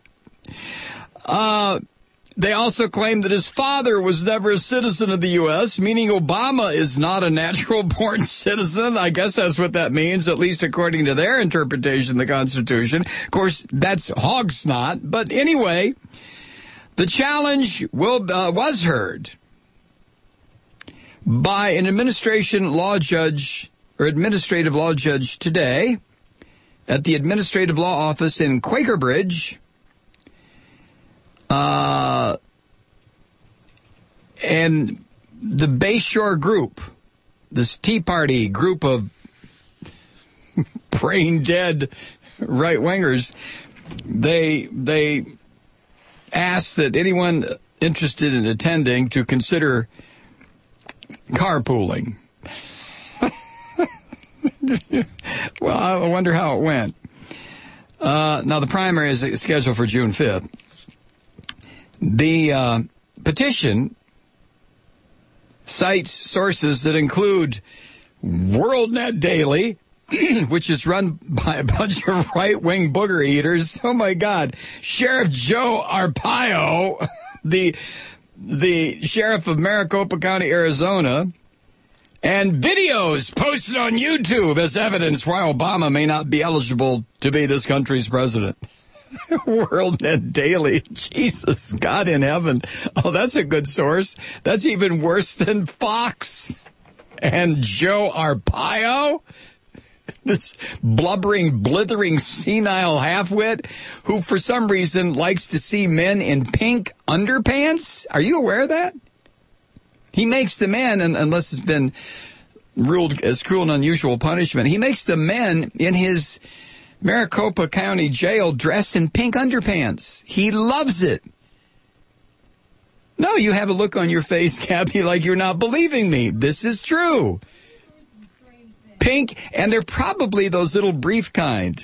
Uh, they also claim that his father was never a citizen of the U S, meaning Obama is not a natural-born citizen. I guess that's what that means, at least according to their interpretation of the Constitution. Of course, that's hog snot. But anyway, the challenge will uh, was heard by an administration law judge or administrative law judge today at the Administrative Law Office in Quaker Bridge. Uh, and the Bayshore group, this Tea Party group of brain-dead right-wingers, they, they asked that anyone interested in attending to consider carpooling. Well, I wonder how it went. Uh, now, the primary is scheduled for June fifth. The uh, petition cites sources that include WorldNet Daily, which is run by a bunch of right-wing booger eaters. Oh, my God. Sheriff Joe Arpaio, the, the sheriff of Maricopa County, Arizona, and videos posted on YouTube as evidence why Obama may not be eligible to be this country's president. WorldNet Daily. Jesus, God in heaven. Oh, that's a good source. That's even worse than Fox and Joe Arpaio. This blubbering, blithering, senile halfwit who for some reason likes to see men in pink underpants. Are you aware of that? He makes the men, unless it's been ruled as cruel and unusual punishment, he makes the men in his Maricopa County jail dress in pink underpants. He loves it. No, you have a look on your face, Kathy, like you're not believing me. This is true. Pink, and they're probably those little brief kind.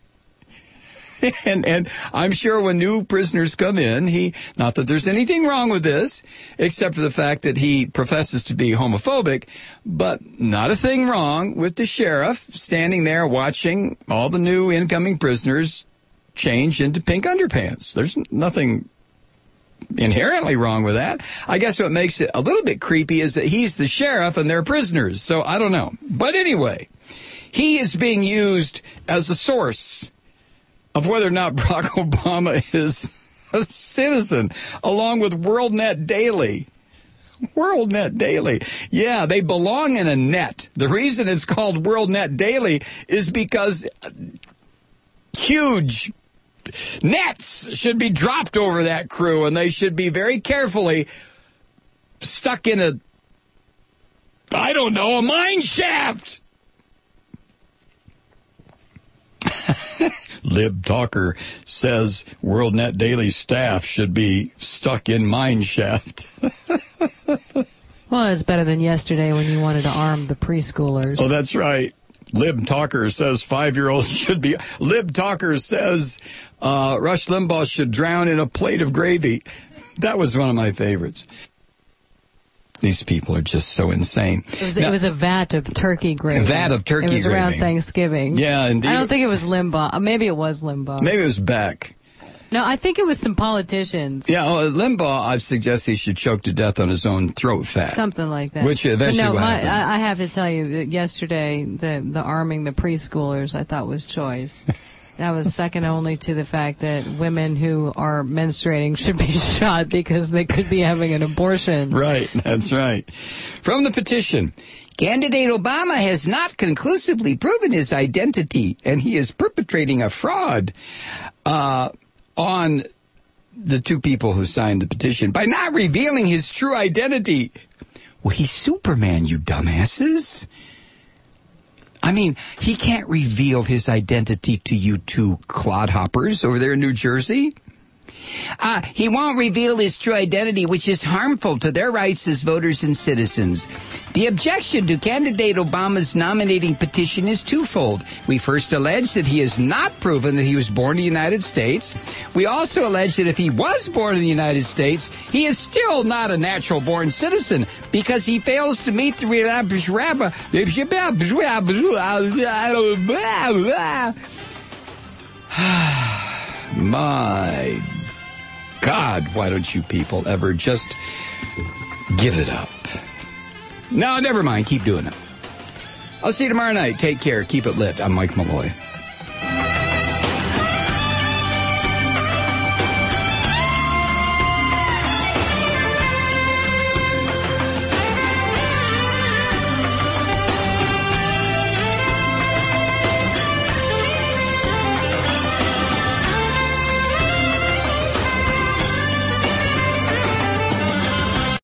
And and I'm sure when new prisoners come in, he, not that there's anything wrong with this, except for the fact that he professes to be homophobic, but not a thing wrong with the sheriff standing there watching all the new incoming prisoners change into pink underpants. There's nothing inherently wrong with that. I guess what makes it a little bit creepy is that he's the sheriff and they're prisoners. So I don't know. But anyway, he is being used as a source of whether or not Barack Obama is a citizen, along with WorldNet Daily. WorldNet Daily. Yeah, they belong in a net. The reason it's called WorldNet Daily is because huge nets should be dropped over that crew, and they should be very carefully stuck in a, I don't know, a mine shaft. Lib Talker says WorldNet Daily staff should be stuck in mine shaft. Well, it's better than yesterday when you wanted to arm the preschoolers. Oh, that's right. Lib Talker says five-year-olds should be... Lib Talker says uh, Rush Limbaugh should drown in a plate of gravy. That was one of my favorites. These people are just so insane. It was, now, it was a vat of turkey gravy. A vat of turkey gravy. It was around gravy. Thanksgiving. Yeah, indeed. I don't think it was Limbaugh. Maybe it was Limbaugh. Maybe it was Beck. No, I think it was some politicians. Yeah, well, Limbaugh, I suggest he should choke to death on his own throat fat. Something like that. Which eventually but no, will my, happen. I, I have to tell you that yesterday, the, the arming the preschoolers, I thought was choice. That was second only to the fact that women who are menstruating should be shot because they could be having an abortion. Right, that's right. From the petition, candidate Obama has not conclusively proven his identity, and he is perpetrating a fraud uh, on the two people who signed the petition by not revealing his true identity. Well, he's Superman, you dumbasses. I mean, he can't reveal his identity to you two clodhoppers over there in New Jersey. Uh, he won't reveal his true identity, which is harmful to their rights as voters and citizens. The objection to candidate Obama's nominating petition is twofold. We first allege that he has not proven that he was born in the United States. We also allege that if he was born in the United States, he is still not a natural-born citizen because he fails to meet the My God, why don't you people ever just give it up? No, never mind. Keep doing it. I'll see you tomorrow night. Take care. Keep it lit. I'm Mike Malloy.